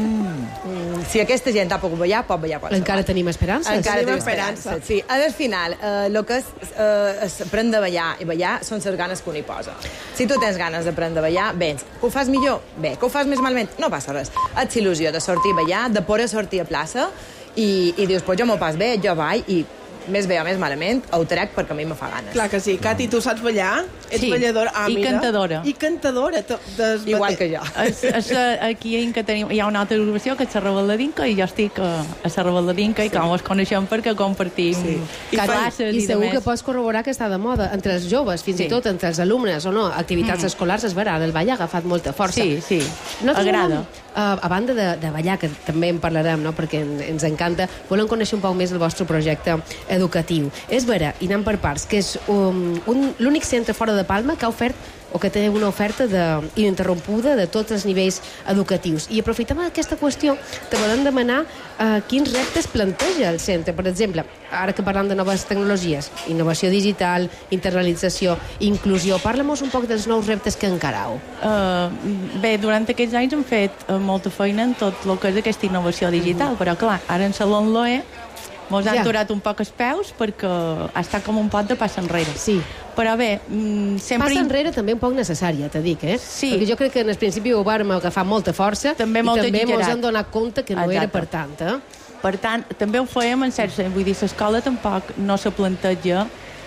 Speaker 17: mm, si aquesta gent ha pogut ballar, pot ballar qualsevol.
Speaker 5: Encara tenim esperances.
Speaker 17: Encara
Speaker 6: Tenim
Speaker 17: tenim
Speaker 6: esperança.
Speaker 17: esperança. Sí. Al final, el eh, que és eh, es aprendre a ballar i ballar són les ganes que un hi posa. Si tu tens ganes d'aprendre a ballar, vens. Que ho fas millor? Bé. Que ho fas més malament? No passa res. Ets il·lusió de sortir a ballar, de poder sortir a plaça i, i dius, pues jo m'ho pas bé, jo ball i més bé o més malament, ho trec perquè a mi me fa ganes.
Speaker 6: Clar que sí. Cati, tu saps ballar? Ets
Speaker 18: Sí,
Speaker 6: balladora? Ah,
Speaker 18: i
Speaker 6: mira.
Speaker 18: cantadora.
Speaker 6: I cantadora. to- des-
Speaker 17: Igual que jo.
Speaker 18: Es, es, aquí en que tenim, hi ha una altra agrupació que és la Reballadinca i jo estic a, a la Reballadinca i com ens coneixem perquè compartim sí.
Speaker 5: I,
Speaker 18: classes
Speaker 5: I
Speaker 18: i,
Speaker 5: segur
Speaker 18: demés.
Speaker 5: que pots corroborar que està de moda entre els joves, fins
Speaker 18: Sí.
Speaker 5: i tot entre els alumnes o no, activitats
Speaker 18: Mm.
Speaker 5: escolars, és vera, el ball ha agafat molta força.
Speaker 18: Sí, sí,
Speaker 5: Nosaltres
Speaker 18: agrada.
Speaker 5: volem, a, a banda de, de ballar, que també en parlarem, no? perquè en, ens encanta, volem conèixer un poc més el vostre projecte educatiu. És vera, i anem per parts, que és um, un, l'únic centre fora de Palma que ha ofert o que té una oferta de, ininterrompuda de tots els nivells educatius. I aprofitem aquesta qüestió, te volem demanar uh, quins reptes planteja el centre. Per exemple, ara que parlam de noves tecnologies, innovació digital, internalització, inclusió, parla-nos un poc dels nous reptes que encarau.
Speaker 18: Uh, bé, durant aquests anys hem fet uh, molta feina en tot el que és aquesta innovació digital, però clar, ara en Salon Loe mos han
Speaker 5: Ja.
Speaker 18: durat un poc els peus perquè ha estat com un pot de passa enrere.
Speaker 5: Sí.
Speaker 18: Però bé, mm, sempre...
Speaker 5: Passa enrere també un poc necessària, te dic, eh?
Speaker 18: Sí.
Speaker 5: Perquè jo crec que en el principi ho vàrem agafar molta força
Speaker 18: També
Speaker 5: i
Speaker 18: molt
Speaker 5: també ens
Speaker 18: exagerat.
Speaker 5: hem donat compte que no
Speaker 18: Exacte.
Speaker 5: era per tant, eh?
Speaker 18: Per tant, també ho fèiem en cert sens. Vull dir, l'escola tampoc no se planteja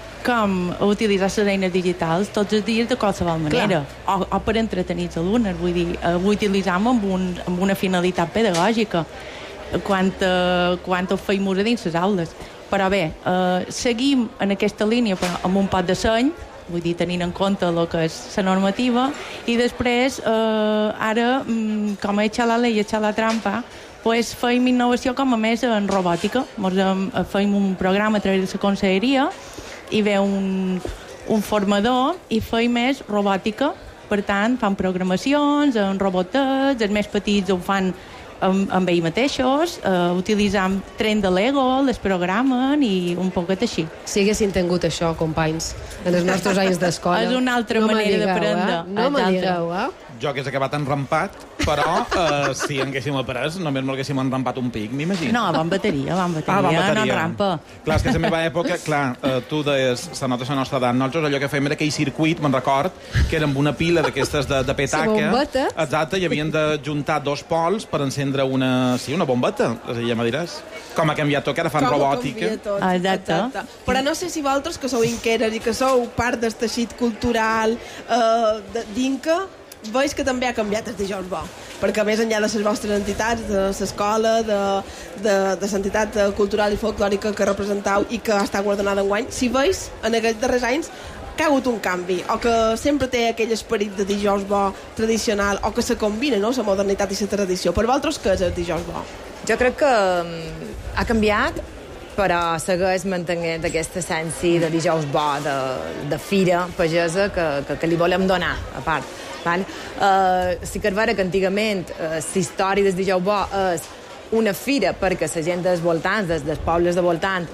Speaker 18: com utilitzar les eines digitals tots els dies de qualsevol manera. O, o per entretenir els alumnes. Vull dir, eh, ho utilitzam amb, un, amb una finalitat pedagògica quan, eh, quan ho feim a dins les aules. Però bé, eh, seguim en aquesta línia però amb un pot de seny, vull dir, tenint en compte el que és la normativa, i després, eh, ara, mm, com he echat la llei, he echat la trampa, pues feim innovació com a més en robòtica. Mos em, feim un programa a través de la conselleria i ve un, un formador i feim més robòtica. Per tant, fan programacions en robotets, els més petits ho fan amb, amb ells mateixos, eh, utilitzant tren de Lego, les programen i un poquet així.
Speaker 5: Si haguessin tingut això, companys, en els nostres anys d'escola...
Speaker 18: És una altra
Speaker 5: no me
Speaker 18: manera
Speaker 5: digueu,
Speaker 18: d'aprendre.
Speaker 5: Eh? No me
Speaker 18: Exacte.
Speaker 5: digueu, eh?
Speaker 16: Jo hagués acabat enrampat, però eh, si haguéssim après, només m'haguéssim enrampat un pic, m'imagino.
Speaker 18: No, va amb bateria, va amb bateria,
Speaker 16: Ah, va amb
Speaker 18: no
Speaker 16: bateria.
Speaker 18: en rampa.
Speaker 16: Clar, és que a la meva època, clar, eh, tu deies, se nota la nostra edat, nosaltres allò que fèiem era aquell circuit, me'n record, que era amb una pila d'aquestes de, de petaca.
Speaker 5: Sí, bombeta.
Speaker 16: Exacte, i havien de juntar dos pols per encendre una, sí, una bombeta, és a dir, ja me diràs. Com ha canviat tot, que ara fan
Speaker 6: Com ho
Speaker 16: robòtica.
Speaker 6: canvia tot.
Speaker 18: Ah, exacte.
Speaker 6: Però no sé si vosaltres, que sou inqueres i que sou part del teixit cultural eh, de- d'Inca, veus que també ha canviat el dijous bo, perquè més enllà de les vostres entitats, de l'escola, de, de, de l'entitat cultural i folclòrica que representau i que està guardonada enguany, si veus en aquests darrers anys que ha hagut un canvi, o que sempre té aquell esperit de dijous bo tradicional, o que se combina, no?, la modernitat i la tradició. Per vosaltres, què és el dijous bo?
Speaker 17: Jo crec que mm, ha canviat, però segueix mantenint aquesta essència de dijous bo, de, de fira pagesa que, que, que li volem donar, a part. Vale? Uh, sí que és vera que antigament uh, la història del dijous bo és una fira perquè la gent dels voltants, des, dels pobles de voltant,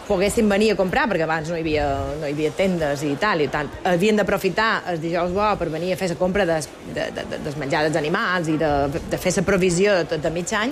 Speaker 17: poguessin venir a comprar, perquè abans no hi havia, no hi havia tendes i tal, i tant. Havien d'aprofitar el dijous bo per venir a fer la compra des, de, de, de, dels menjar dels animals i de, de fer la provisió de, de mig any,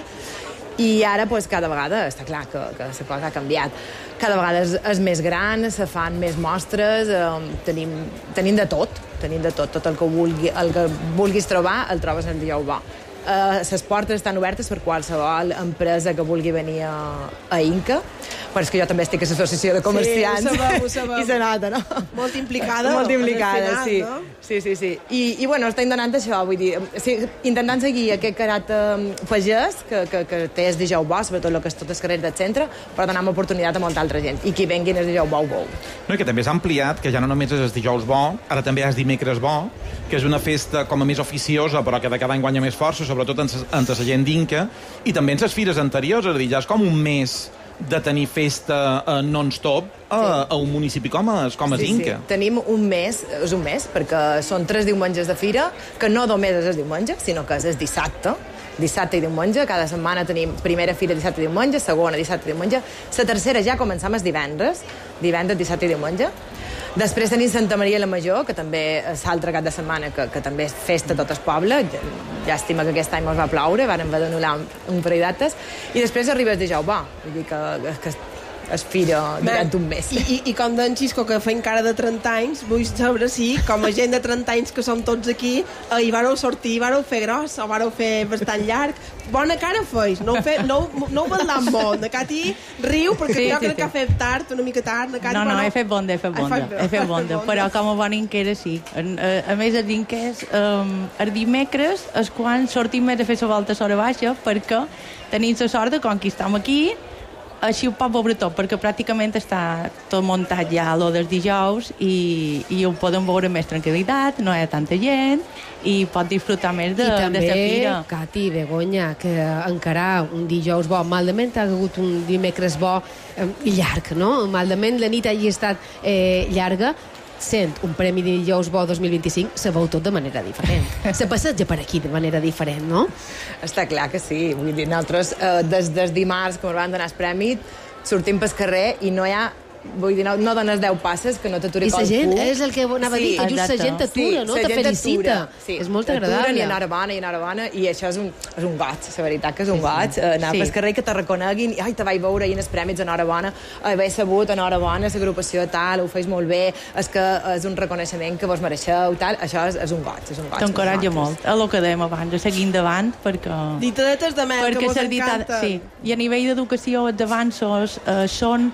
Speaker 17: i ara pues, cada vegada està clar que, que la cosa ha canviat. Cada vegada és, és més gran, se fan més mostres, eh, tenim, tenim de tot, tenim de tot, tot el que, vulgui, el que vulguis trobar el trobes en dijous bo. Les uh, portes estan obertes per qualsevol empresa que vulgui venir a, a Inca, però és que jo també estic a l'associació de comerciants.
Speaker 6: Sí, ho sabem, ho sabem.
Speaker 17: I se nota, no?
Speaker 6: Molt implicada.
Speaker 17: Molt implicada,
Speaker 6: final,
Speaker 17: sí.
Speaker 6: No?
Speaker 17: Sí, sí, sí. I, i bueno, estem donant això, vull dir, sí, intentant seguir aquest caràcter pagès que, que, que té el dijous bo, sobretot el que és tot el carrer del centre, però donar oportunitat a molta altra gent. I qui vengui el dijous bo, bo.
Speaker 16: No, i que també s'ha ampliat, que ja no només és el dijous bo, ara també és dimecres bo, que és una festa com a més oficiosa, però que de cada any guanya més força, sobretot entre la gent d'Inca, i també en les fires anteriors, és a dir, ja és com un mes de tenir festa uh, non-stop a, sí. a un municipi com és, com és
Speaker 17: sí,
Speaker 16: Inca.
Speaker 17: Sí. Tenim un mes, és un mes, perquè són tres diumenges de fira, que no només és el diumenge, sinó que és el dissabte, dissabte i diumenge, cada setmana tenim primera fira dissabte i diumenge, segona dissabte i diumenge, la tercera ja començam els divendres, divendres, dissabte i diumenge. Després tenim Santa Maria la Major, que també és l'altre cap de setmana, que, que també és festa tot el poble. Llàstima que aquest any mos va ploure, vam haver d'anul·lar un, un parell d'actes. I després arriba el dijous bo, vull dir que, que es fira durant un mes.
Speaker 6: I, i, i com d'en Xisco, que fa encara de trenta anys, vull saber si, com a gent de trenta anys que som tots aquí, eh, hi vareu sortir, hi vareu fer gros, o vareu fer bastant llarg. Bona cara feis, no ho, fe, no, no ho parlant molt. Na Cati riu, perquè sí, jo sí, crec sí. que ha fet tard, una mica tard. Na Cati,
Speaker 18: no, no,
Speaker 6: bueno,
Speaker 18: he fet bonda, he fet bonda, he fet bonda, però com a bon inquera sí. A, a, a més, el inquès, um, el dimecres és quan sortim més a fer la volta a l'hora baixa, perquè tenim la sort de quan qui estem aquí, així ho pot veure tot, perquè pràcticament està tot muntat ja a lo dels dijous i, i ho podem veure més tranquil·litat, no hi ha tanta gent i pot disfrutar més de,
Speaker 5: I també,
Speaker 18: de la fira.
Speaker 5: Cati, Begoña, que encarar un dijous bo, malament ha hagut un dimecres bo eh, llarg, no? Malament la nit hagi estat eh, llarga, sent un premi de dijous bo dos mil vint-i-cinc, se veu tot de manera diferent. Se passeja per aquí de manera diferent, no?
Speaker 17: Està clar que sí. Vull dir, nosaltres, eh, des del dimarts que ens van donar el premi, sortim pel carrer i no hi ha... Vull dir, no, no dones deu passes que no t'aturi qualcú.
Speaker 5: I la gent, és el que anava sí, a dir, que just la gent t'atura, sí, no? Te felicita. Sí, és molt agradable.
Speaker 17: I enhorabona, i enhorabona, i això és un, és un goig, la veritat que és un sí, goig. Sí. Anar sí. pel carrer que te reconeguin, i ai, te vaig veure ahir en els prèmits, enhorabona, haver sabut, enhorabona, l'agrupació tal, ho feis molt bé, és que és un reconeixement que vos mereixeu, tal, això és, és un goig, és un goig.
Speaker 18: T'encoratja molt, a lo que dèiem abans, a seguir endavant, perquè...
Speaker 6: Ditetes de mel, que vos encanta.
Speaker 18: Sí, i a nivell d'educació, els avanços eh, són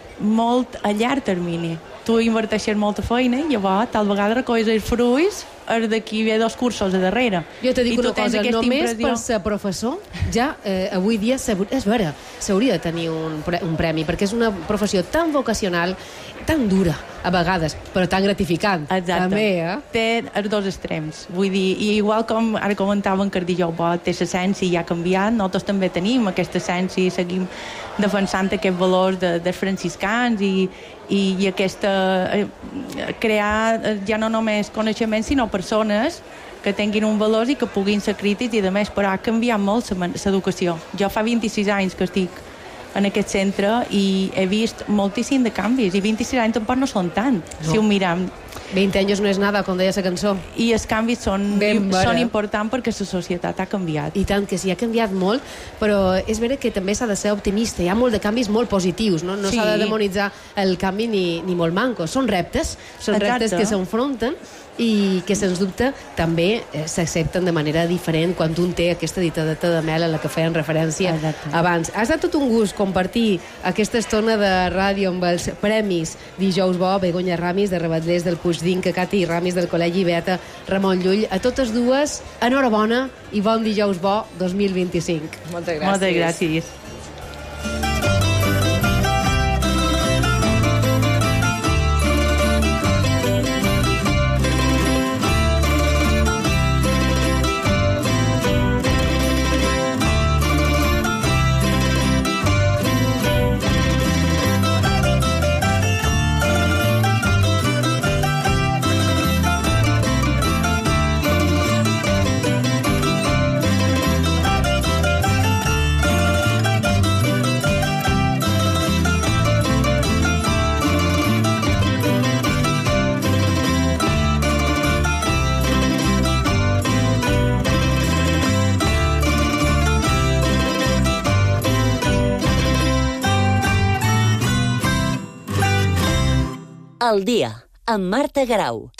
Speaker 18: molt a llarg termini. Tu inverteixes molta feina i llavors tal vegada recolles els fruits d'aquí ve dos cursos a darrere.
Speaker 5: Jo te dic
Speaker 18: I
Speaker 5: una cosa, només
Speaker 18: impressió...
Speaker 5: per ser professor, ja eh, avui dia és vera, s'hauria de tenir un, pre un premi, perquè és una professió tan vocacional, tan dura a vegades, però tan gratificant.
Speaker 18: Exacte.
Speaker 5: També, eh?
Speaker 18: Té els dos extrems. Vull dir, i igual com ara comentàvem que el dijous bo té l'essència i ha canviat, nosaltres també tenim aquesta essència i seguim defensant aquests valors de, dels franciscans i, i, i aquesta eh, crear ja no només coneixements sinó persones que tinguin un valor i que puguin ser crítics i a més, però ha canviat molt l'educació. Jo fa vint-i-sis anys que estic en aquest centre i he vist moltíssim de canvis i vint-i-sis anys tampoc no són tant, no. Si ho mirem.
Speaker 5: vint anys no és nada, com deia la cançó.
Speaker 18: I els canvis són, són importants perquè la societat ha canviat.
Speaker 5: I tant, que sí, ha canviat molt, però és vera que també s'ha de ser optimista. Hi ha molt de canvis molt positius, no, no sí. S'ha de demonitzar el canvi ni, ni molt manco. Són reptes, són Exacte. reptes que s'enfronten i que, sens dubte, també eh, s'accepten de manera diferent quan un té aquesta ditadeta de mel a la que feien referència Exacte. abans. Ha estat tot un gust compartir aquesta estona de ràdio amb els premis Dijous Bo, Begoña Ramis, de Rebatlers del Puigdinca, Cati Ramis, del Col·legi Beata Ramon Llull. A totes dues, enhorabona i bon Dijous Bo dos mil vint-i-cinc.
Speaker 17: Moltes gràcies.
Speaker 18: Moltes gràcies.
Speaker 4: El dia, amb Marta Garau.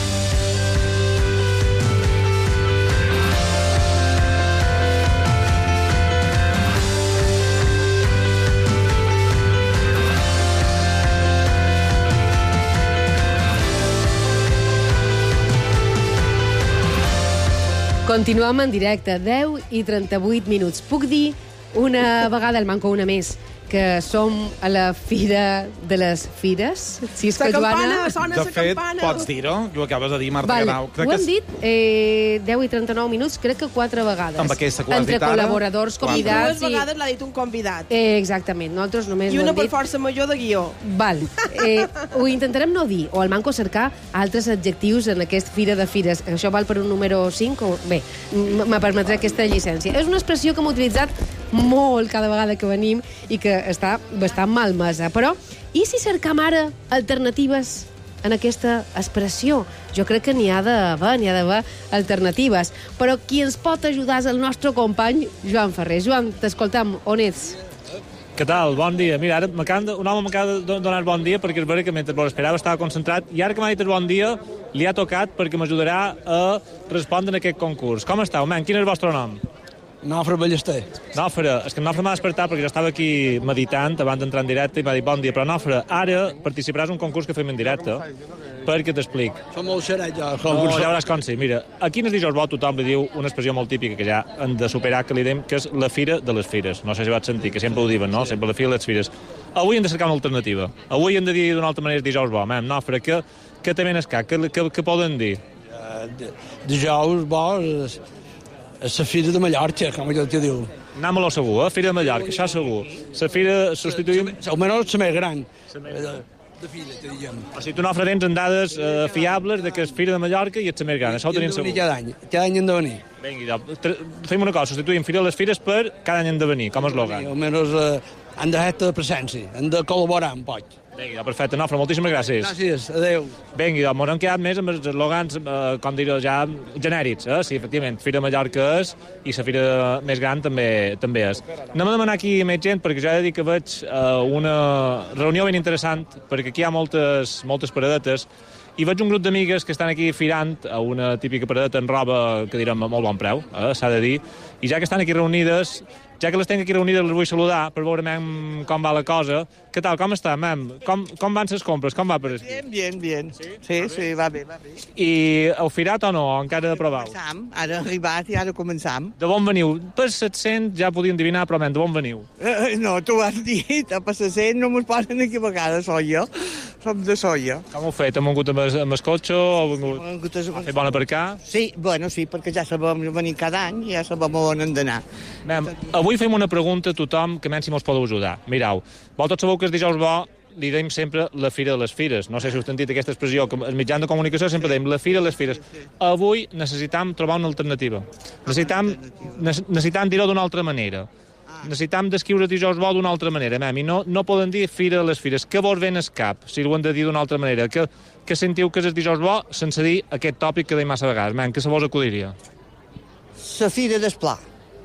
Speaker 5: Continuem en directe, deu i trenta-vuit minuts. Puc dir una vegada, el manco una més, que som a la Fira de les Fires? Si és
Speaker 6: la
Speaker 5: que,
Speaker 6: campana,
Speaker 5: Joana...
Speaker 6: sona
Speaker 16: De
Speaker 6: la
Speaker 16: fet,
Speaker 6: campana.
Speaker 16: pots dir-ho, ho acabes de dir, Marta
Speaker 5: Vale,
Speaker 16: Garau. Crec
Speaker 5: ho
Speaker 16: que
Speaker 5: hem
Speaker 16: és-
Speaker 5: dit eh, deu i trenta-nou minuts, crec que quatre vegades.
Speaker 16: Amb aquesta que ho has
Speaker 5: Entre
Speaker 16: dit ara,
Speaker 5: col·laboradors,
Speaker 16: quatre.
Speaker 5: convidats...
Speaker 6: Dues vegades l'ha dit un convidat.
Speaker 5: Eh, exactament, nosaltres només
Speaker 6: I
Speaker 5: ho
Speaker 6: una
Speaker 5: hem
Speaker 6: per
Speaker 5: dit...
Speaker 6: força major de guió.
Speaker 5: Val. Eh, ho intentarem no dir, o al manco cercar altres adjectius en aquesta Fira de Fires. Això val per un número cinc? O... Bé, m- me permetré aquesta llicència. És una expressió que hem utilitzat molt cada vegada que venim i que està bastant malmesa. Però, i si cercam ara alternatives en aquesta expressió? Jo crec que n'hi ha d'haver, n'hi ha d'haver alternatives. Però qui ens pot ajudar és el nostre company Joan Ferrer. Joan, t'escoltam, on ets?
Speaker 7: Què tal? Bon dia. Mira, ara m'acaben de, un home m'acaba de donar bon dia perquè és vera que mentre l'esperava estava concentrat i ara que m'ha dit el bon dia li ha tocat perquè m'ajudarà a respondre en aquest concurs. Com esteu, man? Quin és el vostre nom?
Speaker 19: Nofre Ballester.
Speaker 7: Nofre, és que Nofre m'ha despertat perquè jo estava aquí meditant abans d'entrar en directe i m'ha dit bon dia, però Nofre, ara participaràs en un concurs que fem en directe perquè t'explic.
Speaker 19: Som molt xerets, ja.
Speaker 7: No, ja veuràs com sí. Mira, aquí en el dijous bo tothom li diu una expressió molt típica que ja hem de superar, que li diem, que és la fira de les fires. No sé si vaig sentir, que sempre ho diuen, no? Sempre la fira de les fires. Avui hem de cercar una alternativa. Avui hem de dir d'una altra manera el dijous bo. Man, Nofre, què, què te ven escar? Què, què, què poden dir?
Speaker 19: Uh, dijous bo és, és la fira de Mallorca, com jo te diu.
Speaker 7: Anem-lo segur, eh? Fira de Mallorca, això segur. La fira substituïm...
Speaker 19: Almenys la més gran. De fira, te diguem.
Speaker 7: O sigui, tu, Nofre, tens en dades eh, fiables de que és Fira de Mallorca i ets la més gran. Això ho tenim segur.
Speaker 19: Cada any, cada any hem de venir.
Speaker 7: Vinga, ja. Fem una cosa, substituïm Fira de les Fires per cada any hem de venir, com a eslògan.
Speaker 19: Almenys eh, han de fer presència, han de col·laborar un poc.
Speaker 7: Vinga, ja, perfecte. Nofre, moltíssimes gràcies.
Speaker 19: Gràcies, adeu.
Speaker 7: Vinga, ja, m'ho hem quedat més amb els eslògans, eh, com dir-ho, ja genèrics, eh? Sí, efectivament, Fira de Mallorca és i la fira més gran també també és. Anem a demanar aquí més gent, perquè ja he de dir que veig eh, una reunió ben interessant, perquè aquí hi ha moltes, moltes paradetes, i veig un grup d'amigues que estan aquí firant a una típica paradeta en roba que direm a molt bon preu, eh, s'ha de dir, i ja que estan aquí reunides, ja que les tenc aquí reunides, les vull saludar per veure mem, com va la cosa. Què tal, com està, mem? Com, com van les compres? Com va per aquí?
Speaker 20: Bien, bien, bien. Sí, sí, sí, va bé, va bé.
Speaker 7: I heu firat o no? Encara de provar?
Speaker 20: Començam, ara arribat i ara començam.
Speaker 7: De on veniu? Per set-cents ja podien adivinar, però men, de on veniu?
Speaker 20: Eh, no, tu has dit, a per set-cents no mos poden equivocar de soia. Som de soia.
Speaker 7: Com ho heu fet? Hem vingut amb, el- amb el cotxe o heu vingut
Speaker 20: vingut a
Speaker 7: fer bon aparcar?
Speaker 20: Sí, bueno, sí, perquè ja sabem venir cada any i ja sabem on hem d'anar.
Speaker 7: Mem, avui fem una pregunta a tothom que menys si mos podeu ajudar. Mirau, vosaltres sabeu que el dijous bo li deim sempre la Fira de les Fires. No sé si us heu sentit aquesta expressió, que els mitjans de comunicació sempre deim la Fira de les Fires. Avui necessitam trobar una alternativa. Necessitam, necessitam dir-ho d'una altra manera. Necessitam descriure dijous bo d'una altra manera, mem, i no, no poden dir Fira de les Fires. Què vos ven el cap, si ho hem de dir d'una altra manera? Que, que sentiu que és el dijous bo sense dir aquest tòpic que deim massa vegades, mem, que se vos acudiria?
Speaker 20: La Fira d'Esplà.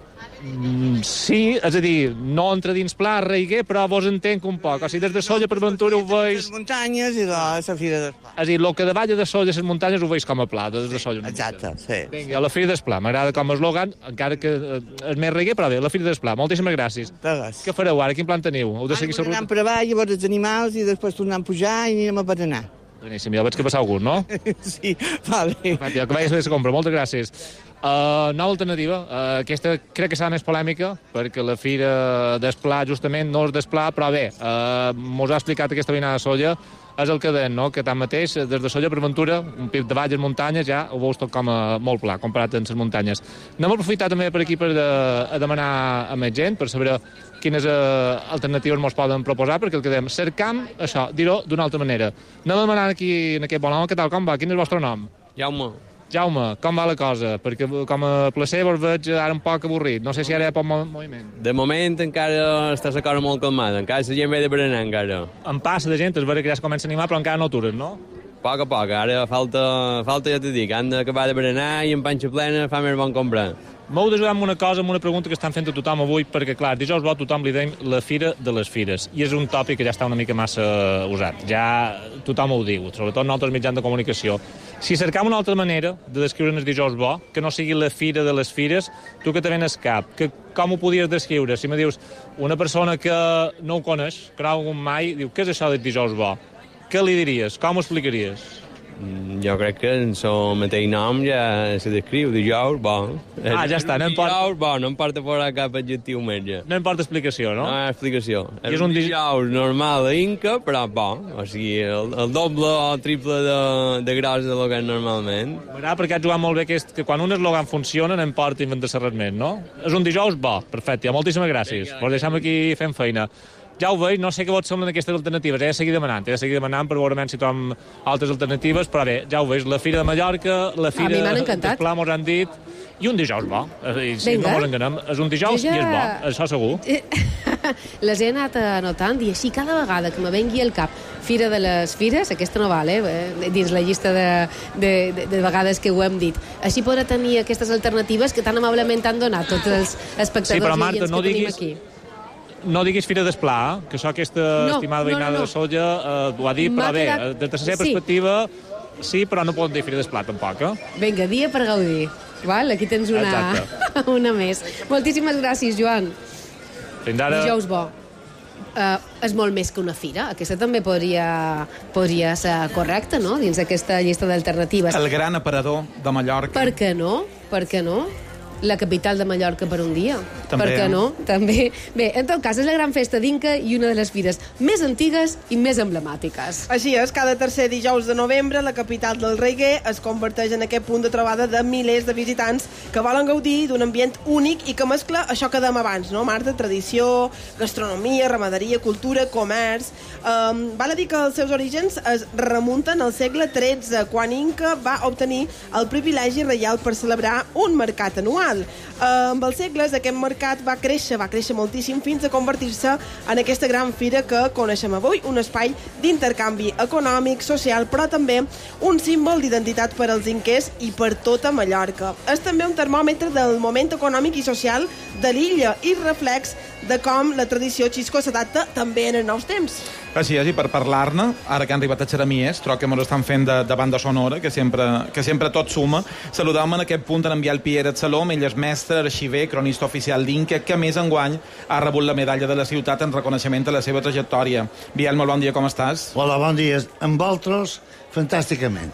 Speaker 7: Mm, sí, és a dir, no entra dins pla, reiguer, però vos entenc un poc. O sigui, des de Solla per Ventura ho veus...
Speaker 20: Les muntanyes i la, la Fira d'Esplà.
Speaker 7: És a dir, el que davalla de Solla, les muntanyes, ho veus com a pla, des de Solla.
Speaker 20: Exacte, sí.
Speaker 7: Vinga, a la Fira d'Esplà, m'agrada com a eslògan, encara que eh, és més reiguer, però bé, la Fira d'Esplà. Moltíssimes gràcies.
Speaker 20: Res.
Speaker 7: Què fareu ara? Quin plan teniu? Heu de seguir la
Speaker 20: Anem
Speaker 7: ruta?
Speaker 20: per avall, llavors els animals i després tornem a pujar i anirem a berenar.
Speaker 7: Boníssim, ja veig que passar algun, no?
Speaker 20: Sí, vale.
Speaker 7: Ja, que vagis bé la compra, moltes gràcies. Uh, nova alternativa, uh, aquesta crec que serà més polèmica, perquè la Fira d'Esplà justament no és d'Esplà, però bé, uh, mos ha explicat aquesta veïna de Solla, és el que deien, no? Que tanmateix, des de Solla per Ventura, un pit de valles, muntanyes, ja ho veus tot com a molt pla, comparat amb les muntanyes. Anem a aprofitar també per aquí per de, a demanar a més gent, per saber quines uh, alternatives mos poden proposar, perquè el que dèiem, cercam això, dir-ho d'una altra manera. Anem a demanar aquí, en aquest bon home, què tal, com va? Quin és el vostre nom?
Speaker 21: Jaume.
Speaker 7: Jaume, com va la cosa? Perquè com a placer vos veig ara un poc avorrit. No sé si ara hi ha poc moviment.
Speaker 21: De moment encara està la cosa molt calmada, encara la gent ve de berenar encara.
Speaker 7: Em passa de gent, és vera que ja es comença a animar, però encara no aturen, no?
Speaker 21: A poc a poc, ara falta, falta ja t'ho dic, han d'acabar de berenar i en panxa plena fa més bon comprar.
Speaker 7: m'heu d'ajudar amb una cosa, amb una pregunta que estan fent a tothom avui, perquè, clar, dijous bo tothom li deim la fira de les fires, i és un tòpic que ja està una mica massa usat. Ja tothom ho diu, sobretot nosaltres mitjans de comunicació. Si cercam una altra manera de descriure'n el dijous bo, que no sigui la fira de les fires, tu que te ven al cap, que com ho podies descriure? Si me dius, una persona que no ho coneix, que no ho ha hagut mai, diu, què és això del dijous bo? Què li diries? Com ho explicaries?
Speaker 21: Jo crec que en el mateix nom ja se descriu, dijous bo.
Speaker 7: Ah, ja està, no importa...
Speaker 21: Dijous bo, no em porta fora cap adjectiu metge.
Speaker 7: No importa explicació, no?
Speaker 21: No hi ha explicació.
Speaker 7: I
Speaker 21: és un dijous normal a Inca, però bo. O sigui, el, el doble o triple de, de gros de lo que és normalment.
Speaker 7: M'agrada perquè has jugat molt bé que, és, que quan un eslògan funciona no importa inventar-se res més, no? És un dijous bo, perfecte, moltíssimes gràcies. Vos deixem aquí fent feina. Ja ho veig, no sé què vos semblen aquestes alternatives, he de seguir demanant, he de seguir demanant per veure si trobem altres alternatives, però bé, ja ho veig, la Fira de Mallorca, la Fira del Pla mos han dit, i un dijous bo. I si no mos enganem, és un dijous ja... i és bo, això segur.
Speaker 5: Les he anat anotant i així cada vegada que me vengui al cap Fira de les Fires, aquesta no val, eh? Dins la llista de, de, de, de vegades que ho hem dit. Així podrà tenir aquestes alternatives que tan amablement han donat tots els espectadors sí, però, Marta, i oients no que diguis... tenim aquí.
Speaker 7: No diguis Fira d'Esplà, eh? Que això aquesta no, estimada veïnada no, no, no. de Solla eh, ho ha dit, però bé, quedat... des de la seva sí. perspectiva sí, però no podem dir Fira d'Esplà tampoc, eh?
Speaker 5: Vinga, dia per gaudir. Val? Aquí tens una, una més. Moltíssimes gràcies, Joan.
Speaker 7: Fins ara.
Speaker 5: Dijous bo. Uh, és molt més que una fira. Aquesta també podria, podria ser correcta, no?, dins d'aquesta llista d'alternatives.
Speaker 16: El gran aparador de Mallorca.
Speaker 5: Per què no? Per què no? La capital de Mallorca per un dia.
Speaker 16: També.
Speaker 5: Per què no? També. Bé, en tot cas, és la gran festa d'Inca i una de les fires més antigues i més emblemàtiques.
Speaker 6: Així és, cada tercer dijous de novembre la capital del Reguer es converteix en aquest punt de trobada de milers de visitants que volen gaudir d'un ambient únic i que mescla això que dèiem abans, no? Marta, tradició, gastronomia, ramaderia, cultura, comerç... Um, val a dir que els seus orígens es remunten al segle tretze, quan Inca va obtenir el privilegi reial per celebrar un mercat anual. Uh, amb els segles aquest mercat va créixer, va créixer moltíssim fins a convertir-se en aquesta gran fira que coneixem avui, un espai d'intercanvi econòmic, social, però també un símbol d'identitat per als inquers i per tota Mallorca. És també un termòmetre del moment econòmic i social de l'illa i reflex de com la tradició xisco s'adapta també en els nous temps.
Speaker 16: Així és, i per parlar-ne, ara que han arribat a Xeramies, troc que ens estan fent de, de banda sonora, que sempre, que sempre tot suma, saludam en aquest punt en en Biel Pieret Salom, ell és mestre, arxiver, cronista oficial d'Inca, que més enguany ha rebut la medalla de la ciutat en reconeixement a la seva trajectòria. Biel, molt bon dia, com estàs?
Speaker 1: Hola, bon dia. Amb vosaltres, fantàsticament.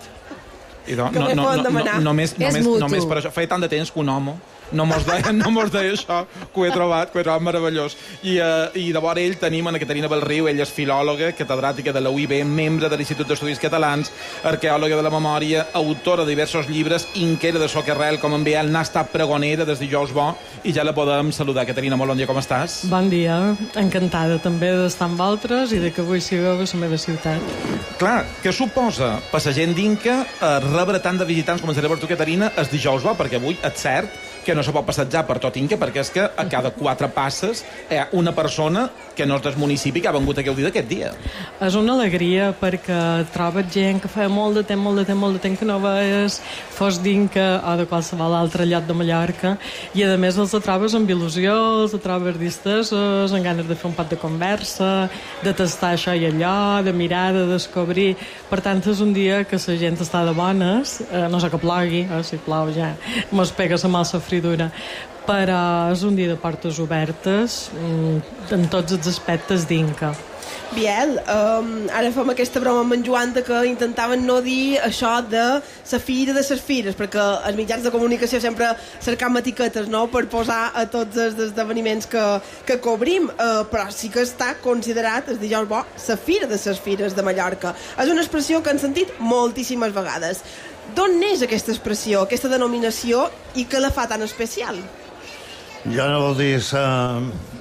Speaker 16: I no, no, no, no, no, només, només, només per això. Feia tant de temps que un home no mos deia, no mos deia això, que ho he trobat, que ho he trobat meravellós. I, uh, i de vora ell tenim Ana Caterina Belriu, ella és filòloga, catedràtica de la U I B, membre de l'Institut d'Estudis Catalans, arqueòloga de la memòria, autora de diversos llibres, inquera de Socarrel, com en Biel, n'ha estat pregonera des dijous bo, i ja la podem saludar. Caterina, molt bon dia, com estàs?
Speaker 22: Bon dia, encantada també d'estar amb altres i de que avui sigueu a la meva ciutat.
Speaker 16: Clar, què suposa per la gent d'Inca eh, rebre tant de visitants, començaré per tu, Caterina, el dijous bo, perquè avui és cert que no se pot passejar per tot Inca, perquè és que a cada quatre passes hi ha una persona que no és del municipi que ha vengut a gaudir d'aquest dia.
Speaker 22: És una alegria perquè trobes gent que fa molt de temps, molt de temps, molt de temps que no veies, fos d'Inca o de qualsevol altre lloc de Mallorca, i a més els trobes amb il·lusió, els trobes distesos, amb ganes de fer un pot de conversa, de tastar això i allò, de mirar, de descobrir. Per tant, és un dia que la gent està de bones, eh, no sé que plogui, eh, si plou ja mos pega la massa fridura, però és un dia de portes obertes en tots els aspectes d'Inca.
Speaker 6: Biel, um, ara fem aquesta broma amb en Joan de que intentaven no dir això de la fira de les fires, perquè els mitjans de comunicació sempre cercam etiquetes, no?, per posar a tots els esdeveniments que, que cobrim, uh, però sí que està considerat, el dijous bo, la fira de les fires de Mallorca. És una expressió que han sentit moltíssimes vegades. D'on neix aquesta expressió, aquesta denominació, i què la fa tan especial?
Speaker 1: Jo no vol dir uh,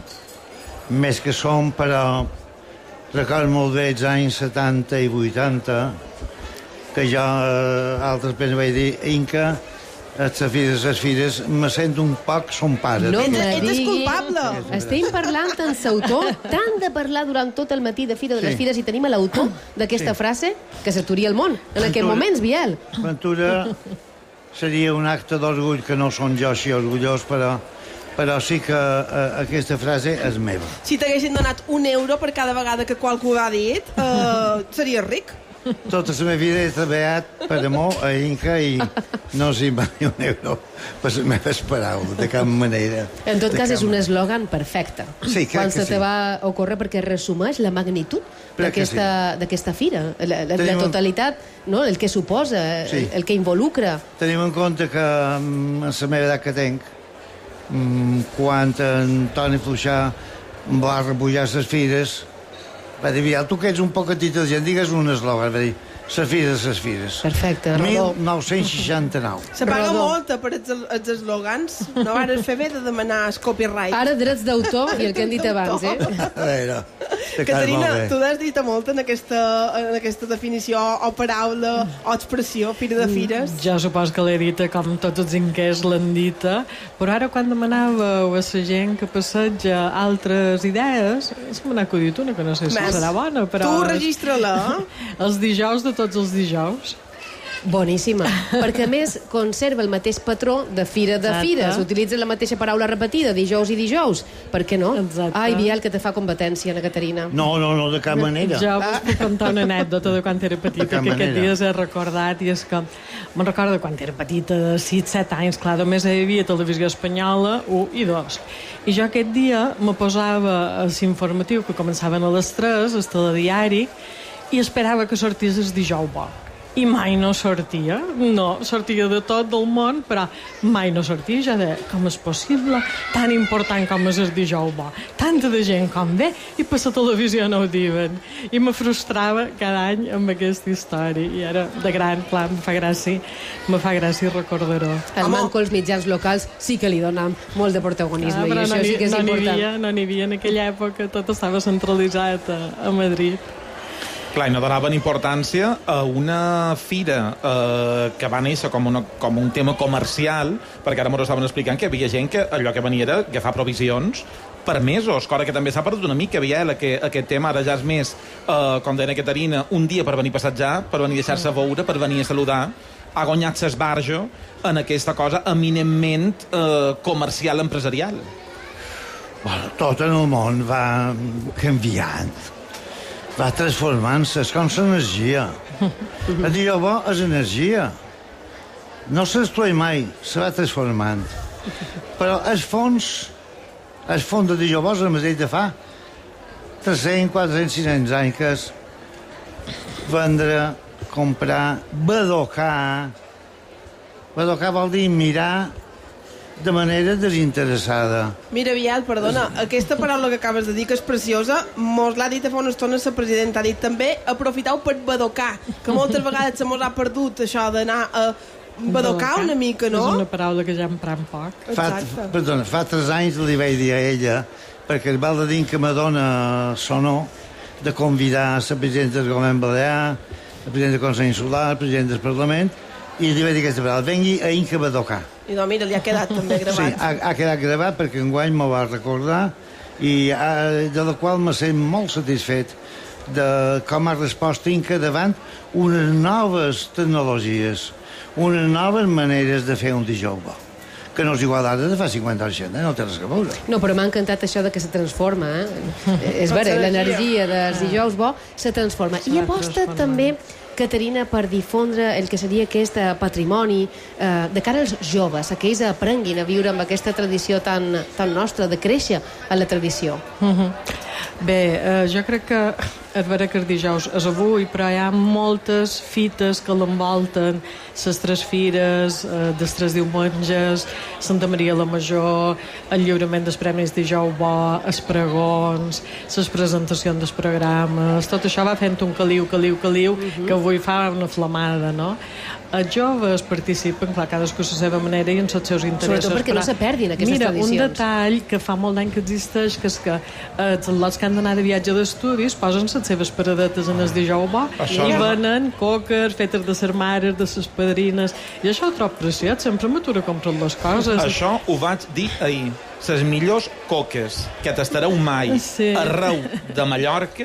Speaker 1: més que som, però recordo molt bé els anys setanta i vuitanta, que jo uh, altres vegades vaig dir Inca, les fires, les fires, me sento un poc son pare.
Speaker 5: No me
Speaker 6: Ets culpable.
Speaker 5: Estem parlant amb l'autor, tant de parlar durant tot el matí de Fira de les
Speaker 1: Sí.
Speaker 5: Fires, i tenim l'autor d'aquesta
Speaker 1: Sí.
Speaker 5: frase que s'aturia el món en aquells moments, Biel.
Speaker 1: Ventura, seria un acte d'orgull, que no són jo així orgullós, però, però sí que uh, aquesta frase és meva.
Speaker 6: Si t'haguessin donat un euro per cada vegada que qualcú ho ha dit, uh, series ric.
Speaker 1: Tota la meva vida he treballat per amor a Inca i no s'hi va ni un euro per les meves paraules, de cap manera.
Speaker 5: En tot
Speaker 1: de
Speaker 5: cas,
Speaker 1: cap
Speaker 5: és un eslògan perfecte.
Speaker 1: Sí, crec
Speaker 5: Quan
Speaker 1: que
Speaker 5: se te
Speaker 1: sí.
Speaker 5: va ocórrer, perquè resumeix la magnitud d'aquesta sí. fira, la, la, la totalitat, no? El que suposa, sí. el, el que involucra.
Speaker 1: Tenim en compte que mm, a la meva edat que tenc, mm, quan en Toni Fluixà va repujar les fires, va dir, Vial, tu que ets un poquetit de gent, digues un eslògan, va dir, les fires, les fires.
Speaker 5: Perfecte,
Speaker 1: mil nou-cents seixanta-nou.
Speaker 6: Se paga molta per els, els eslògans. No van fer bé de demanar el copyright.
Speaker 5: Ara drets d'autor i el que hem dit abans, eh?
Speaker 1: A veure,
Speaker 6: Caterina, tu has dit molt en aquesta, en aquesta definició o paraula o expressió, fira de fires.
Speaker 22: Jo supos que l'he dita com tots els inquers l'han dita, però ara quan demanàveu a la gent que passeja altres idees, se me n'ha acudit una que no sé si
Speaker 6: Més,
Speaker 22: serà bona, però...
Speaker 6: Tu registra-la.
Speaker 22: Els dijous de tots els dijous.
Speaker 5: Boníssima, perquè a més conserva el mateix patró de fira de
Speaker 22: Exacte.
Speaker 5: fira. S'utilitza la mateixa paraula repetida, dijous i dijous. Per què no?
Speaker 22: Exacte.
Speaker 5: Ai, Biel, que te fa competència, Ana Caterina.
Speaker 1: No, no, no, de cap manera.
Speaker 22: Jo us puc contar una anècdota de quan era petita, que
Speaker 1: manera.
Speaker 22: aquest dia s'ha recordat, i és que me'n recordo quan era petita, de sis set anys, clar, només hi havia televisió espanyola, un i dos. I jo aquest dia me posava a l'informatiu, que començaven a les tres, el telediari, i esperava que sortís el dijous bo. I mai no sortia, no, sortia de tot del món, però mai no sortia. Jo deia, com és possible, tan important com és el dijous bo, tanta de gent com ve, i per la televisió no ho diuen. I me frustrava cada any amb aquesta història, i ara, de gran, clar, me fa gràcia, me fa gràcia recordar-ho.
Speaker 5: El manco als mitjans locals sí que li donen molt de protagonisme,
Speaker 22: Ah,
Speaker 5: i
Speaker 22: però
Speaker 5: això
Speaker 22: no
Speaker 5: sí que és
Speaker 22: no
Speaker 5: important.
Speaker 22: N'hi havia, no n'hi havia en aquella època, tot estava centralitzat a, a Madrid.
Speaker 16: Clar, i no donaven importància a una fira eh, que va néixer com, una, com un tema comercial, perquè ara m'ho estaven explicant que hi havia gent que allò que venia era agafar provisions per mesos, cosa que també s'ha perdut una mica. Havia que aquest tema ara ja és més, eh, com deia Caterina, un dia per venir a passejar, per venir a deixar-se veure, per venir a saludar. Ha guanyat s'esbarjo en aquesta cosa eminentment eh, comercial empresarial.
Speaker 1: Bueno, tot en el món va canviant, va transformant-se, és com l'energia. El dia bo és energia. No se destrueix mai, se va transformant. Però el fons, el fons de dia bo és el mateix de fa tres-cents, quatre-cents, sis-cents anys, que és vendre, comprar, badocar. Badocar vol dir mirar de manera desinteressada.
Speaker 6: Mira, Biel, perdona, aquesta paraula que acabes de dir, que és preciosa, mos l'ha dit a fa una estona la presidenta, ha dit també aprofitau per badocar, que moltes vegades se mos ha perdut això d'anar a badocar una mica, no?
Speaker 22: És una paraula que ja emprem poc.
Speaker 1: Fa, perdona, fa tres anys li vaig dir a ella, perquè el val de dir que me dona sonor de convidar la presidenta del govern balear, el president del Consell Insular, el president del Parlament, i li vaig dir aquesta paraula, vengui a Inca badocar.
Speaker 6: I no, mira, li ha quedat també gravat.
Speaker 1: Sí, ha, ha quedat gravat perquè enguany m'ho va recordar i ha, de la qual me sent molt satisfet de com ha respost Inca davant unes noves tecnologies, unes noves maneres de fer un dijous bo, que no és igual ara de fa cinquanta anys, eh? No té res a veure.
Speaker 5: No, però m'ha encantat això de que se transforma, eh? És vera, l'energia dels dijous bo se transforma. I aposta també, Caterina, per difondre el que seria aquest patrimoni eh, de cara als joves, a que ells aprenguin a viure amb aquesta tradició tan, tan nostra, de créixer a la tradició.
Speaker 22: Uh -huh. Bé, eh, jo crec que és vera que els dijous és avui, però hi ha moltes fites que l'envolten, les tres fires, eh, dels tres diumenges, Santa Maria la Major, el lliurament dels premis dijous bo, els pregons, les presentacions dels programes, tot això va fent un caliu, caliu, caliu, uh -huh. que avui fa una flamada, no? Els joves participen, clar, cadascú a la seva manera i en els seus interessos.
Speaker 5: Sobretot perquè
Speaker 22: però,
Speaker 5: no se perdin aquestes
Speaker 22: mira,
Speaker 5: tradicions.
Speaker 22: Mira, un detall que fa molt d'any que existeix, que és que eh, els al·lots que han d'anar de viatge d'estudis posen les seves paradetes en el dijous bo
Speaker 16: Això.
Speaker 22: i venen coques fetes de les mares, de les padrines, i això ho trobo preciat, sempre m'atura a comprar les coses.
Speaker 16: Això ho vaig dir ahir. Les millors coques que tastareu mai
Speaker 22: Sí.
Speaker 16: arreu de Mallorca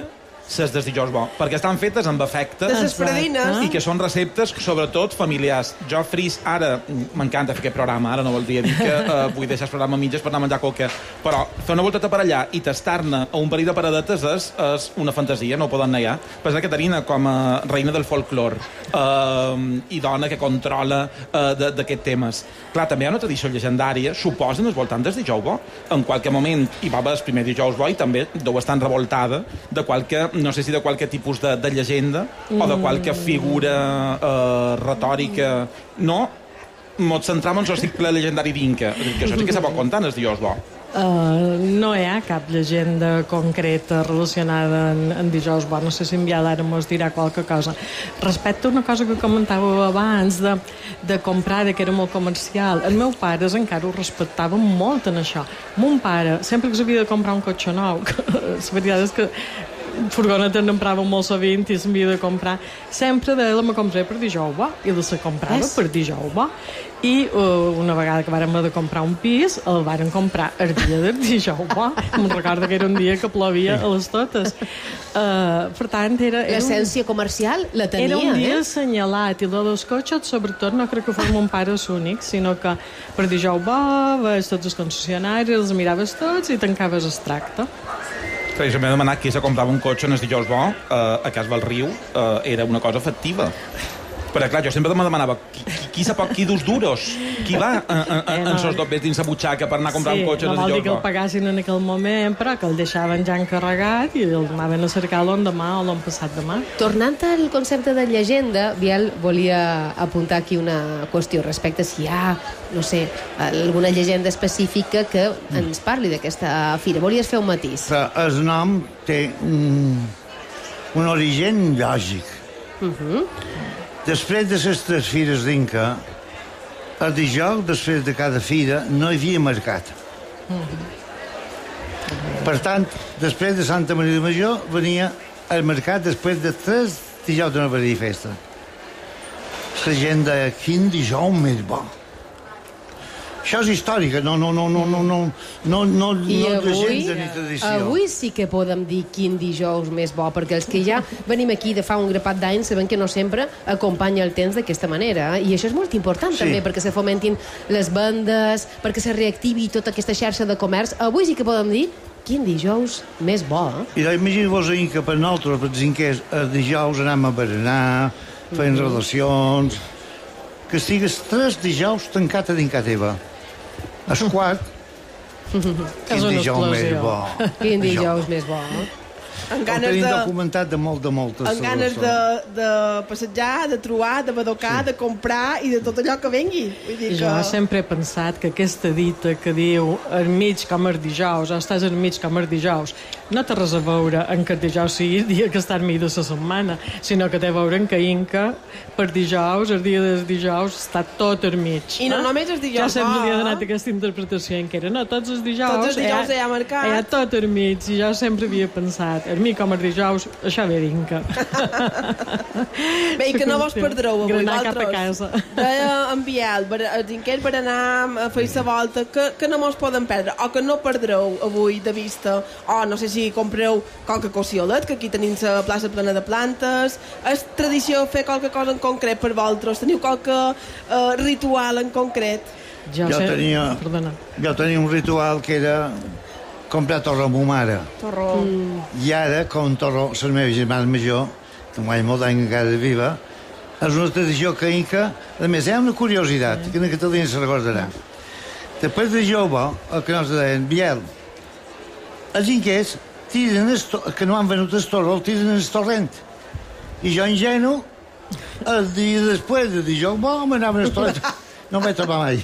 Speaker 16: ses des dijous bo, perquè estan fetes amb afecte
Speaker 6: de les pradines
Speaker 16: i que són receptes, sobretot, familiars. Jo, Fris, ara m'encanta fer aquest programa, ara no voldria dir que uh, vull deixar el programa a mitges per anar a menjar coca, però fer una volteta per allà i tastar-ne a un parell de paradetes és, és una fantasia, no ho poden negar. Pensa Caterina com a reina del folclor uh, i dona que controla uh, d'aquests temes. Clar, també hi ha una tradició llegendària, suposen al voltant del dijous bo. En qualque moment hi va haver el primer dijous bo i també deu estar revoltada de qualque, no sé si de qualque tipus de, de llegenda mm. o de qualque figura uh, retòrica. No, mos centram en el cicle legendari d'Inca, que això sí que se pot contar en el dijous bo.
Speaker 22: Uh, no hi ha cap llegenda concreta relacionada en, en dijous bo. No sé si en Biel ara mos dirà qualque cosa. Respecte a una cosa que comentàveu abans de, de comprar, de que era molt comercial, els meus pares encara ho respectaven molt en això. Mon pare, sempre que s'havia de comprar un cotxe nou, que la veritat és que furgonetes n'emprava molt sovint i s'havia de comprar, sempre de la me compré per dijous bo i la se comprava per dijous bo. I uh, una vegada que vàrem haver de comprar un pis, el vàrem comprar el dia del dijous bo. Me'n recordo que era un dia que plovia a les totes. Uh, per tant, era... era
Speaker 5: l'essència comercial la tenia,
Speaker 22: Era un dia
Speaker 5: eh?
Speaker 22: assenyalat, i lo dels cotxes, sobretot, no crec que fos mon pare únic, sinó que per dijous bo, veus tots els concessionaris, els miraves tots i tancaves el tracte.
Speaker 16: Clar, jo m'he demanat qui se comprava un cotxe en el dijous bo, uh, a Cas del Riu, uh, era una cosa efectiva. Però, clar, jo sempre me demanava qui, qui, qui se pot, qui dus duros? Qui va en, en, en, en sos dobbers dins la butxaca per anar a comprar
Speaker 22: sí,
Speaker 16: un cotxe
Speaker 22: no
Speaker 16: en el
Speaker 22: vol dir
Speaker 16: dijous
Speaker 22: que
Speaker 16: bo?
Speaker 22: el pagassin en aquell moment, però que el deixaven ja encarregat i el anaven a cercar l'endemà o l'han passat demà.
Speaker 5: Tornant al concepte de llegenda, Biel volia apuntar aquí una qüestió respecte si hi ha, no sé, alguna llegenda específica que ens parli d'aquesta fira. Volies fer un matís?
Speaker 1: El nom té un, un origen lògic.
Speaker 5: Uh -huh.
Speaker 1: Després de les tres fires d'Inca, el dijous, després de cada fira, no hi havia mercat.
Speaker 22: Mm-hmm.
Speaker 1: Per tant, després de Santa Maria de Major, venia el mercat després de tres dijous de no haver-hi festa. La gent de quin dijous més bo. Això és històrica, no, no, no, no, no, no, no, no,
Speaker 5: I
Speaker 1: no
Speaker 5: avui,
Speaker 1: llegenda ni tradició.
Speaker 5: avui sí que podem dir quin dijous més bo, perquè els que ja venim aquí de fa un grapat d'anys sabem que no sempre acompanya el temps d'aquesta manera, eh? I això és molt important
Speaker 1: Sí.
Speaker 5: també, perquè se fomentin les vendes, perquè se reactivi tota aquesta xarxa de comerç. Avui sí que podem dir quin dijous més bo. Eh?
Speaker 1: I doncs imagina-vos que per nosaltres, per exemple, els dijous anem a berenar, fent
Speaker 5: Mhm.
Speaker 1: relacions, que estigues tres dijous tancat a dins casa teva. El quart, quin dijous més bo.
Speaker 5: Quin dijous més bo. Eh?
Speaker 6: Amb
Speaker 1: Ho
Speaker 6: ganes
Speaker 1: tenim
Speaker 6: de...
Speaker 1: documentat de molt, de moltes
Speaker 6: amb ganes de, de passejar, de trobar, de badocar, sí. de comprar i de tot allò que vengui. Vull dir
Speaker 22: Jo
Speaker 6: que...
Speaker 22: sempre he pensat que aquesta dita que diu al mig com el dijous, o estàs al mig com el dijous, no té res a veure en que el dijous sigui el dia que està al mig de la setmana, sinó que té a veure en que Inca, per dijous, el dia dels dijous, està tot al mig.
Speaker 6: I no només els dijous,
Speaker 22: Jo sempre
Speaker 6: bo,
Speaker 22: li he
Speaker 6: eh?
Speaker 22: donat aquesta interpretació en què era, no, tots els dijous...
Speaker 6: Tots els dijous hi ha mercat.
Speaker 22: Hi ha tot al mig, i jo sempre havia pensat, al mig com el dijous, això ve d'Inca.
Speaker 6: Bé, i que no vos perdreu avui,
Speaker 22: Granar cap a
Speaker 6: vosaltres.
Speaker 22: casa.
Speaker 6: Deia en Biel, els inquers per anar a fer la volta, que, que no mos poden perdre, o que no perdreu avui de vista, o no sé si compreu qualque cossiolet, que aquí tenim la plaça plena de plantes. És tradició fer qualque cosa en concret per vosaltres? Teniu qualque uh, ritual en concret?
Speaker 1: Jo, jo, tenia, jo tenia un ritual que era comprar torró amb ma mare.
Speaker 6: Torró.
Speaker 1: Mm. I ara, com torró, la meva germana major, que m'ha molt d'any encara viva, és una tradició que Inca... A més, hi ha una curiositat, mm. que en Catalunya se recordarà. Després de jove, el que nos deien, Biel, els inquers tiren el to- que no han venut el torró, el tiren el torrent. I jo, ingenu, el dia després de dijous, bo, m'anaven el torrent. No em vaig trobar mai.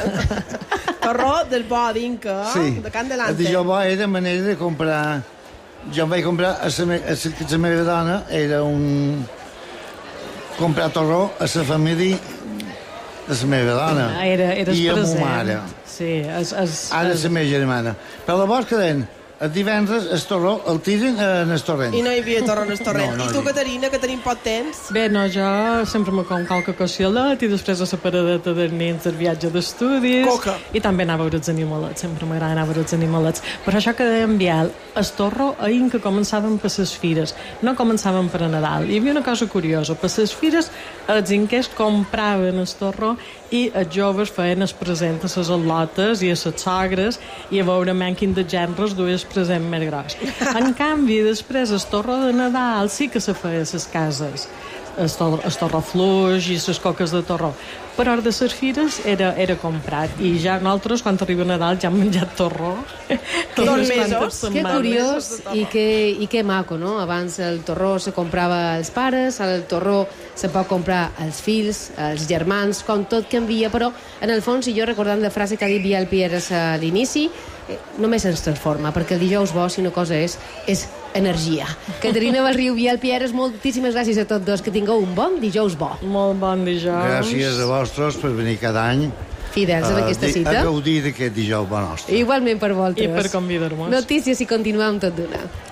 Speaker 6: Torró del bo d'Inca,
Speaker 1: Sí.
Speaker 6: de Can
Speaker 1: El
Speaker 6: Delante.
Speaker 1: dijous bo era manera de comprar... Jo em vaig comprar, a la, me... a la, la meva dona, era un... comprar torró a la família de la meva dona.
Speaker 22: Era, eres
Speaker 1: I a ma
Speaker 22: present.
Speaker 1: mare.
Speaker 22: Sí, es, es,
Speaker 1: Ara
Speaker 22: es...
Speaker 1: la meva germana. Però llavors que deien, el divendres el torró el tiren en el torrent.
Speaker 6: I no hi havia torró en el torrent.
Speaker 1: No, no
Speaker 6: I tu, Caterina, que tenim poc temps?
Speaker 22: Bé, no, jo sempre me com qualque cocialet i després a la paradeta dels nens del viatge d'estudis.
Speaker 6: Coca.
Speaker 22: I també anar a veure els animalets, sempre m'agrada anar a veure els animalets. Per això que dèiem Biel, el torró ahir que començàvem per les fires, no començàvem per a Nadal. Hi havia una cosa curiosa, per les fires els inquers compraven el torró i els joves feien el present a les al·lotes i a les sogres i a veure men quin de gèneres duia el present més gros. En canvi, després el torró de Nadal sí que se feia a les cases. El torró, el torró fluix i les coques de torró. Per hora de les fires era, era comprat. I ja nosaltres, quan arriba Nadal, ja hem menjat torró.
Speaker 6: Dos mesos.
Speaker 5: Que curiós i que, i que maco, no? Abans el torró se comprava als pares, el torró se pot comprar als fills, als germans, com tot canvia, però en el fons, i jo recordant la frase que ha dit Biel Pierres a l'inici, eh, només ens transforma, perquè el dijous bo, si una cosa és, és energia. Caterina Belriu, Biel Pierres, moltíssimes gràcies a tots dos, que tingueu un bon dijous bo.
Speaker 22: Molt bon dijous.
Speaker 1: Gràcies a vostres per venir cada any
Speaker 5: fidels en aquesta cita.
Speaker 1: A gaudir d'aquest dijous bo nostre.
Speaker 5: Igualment per vosaltres.
Speaker 22: I per convidar-nos.
Speaker 5: Notícies i continuem tot d'una.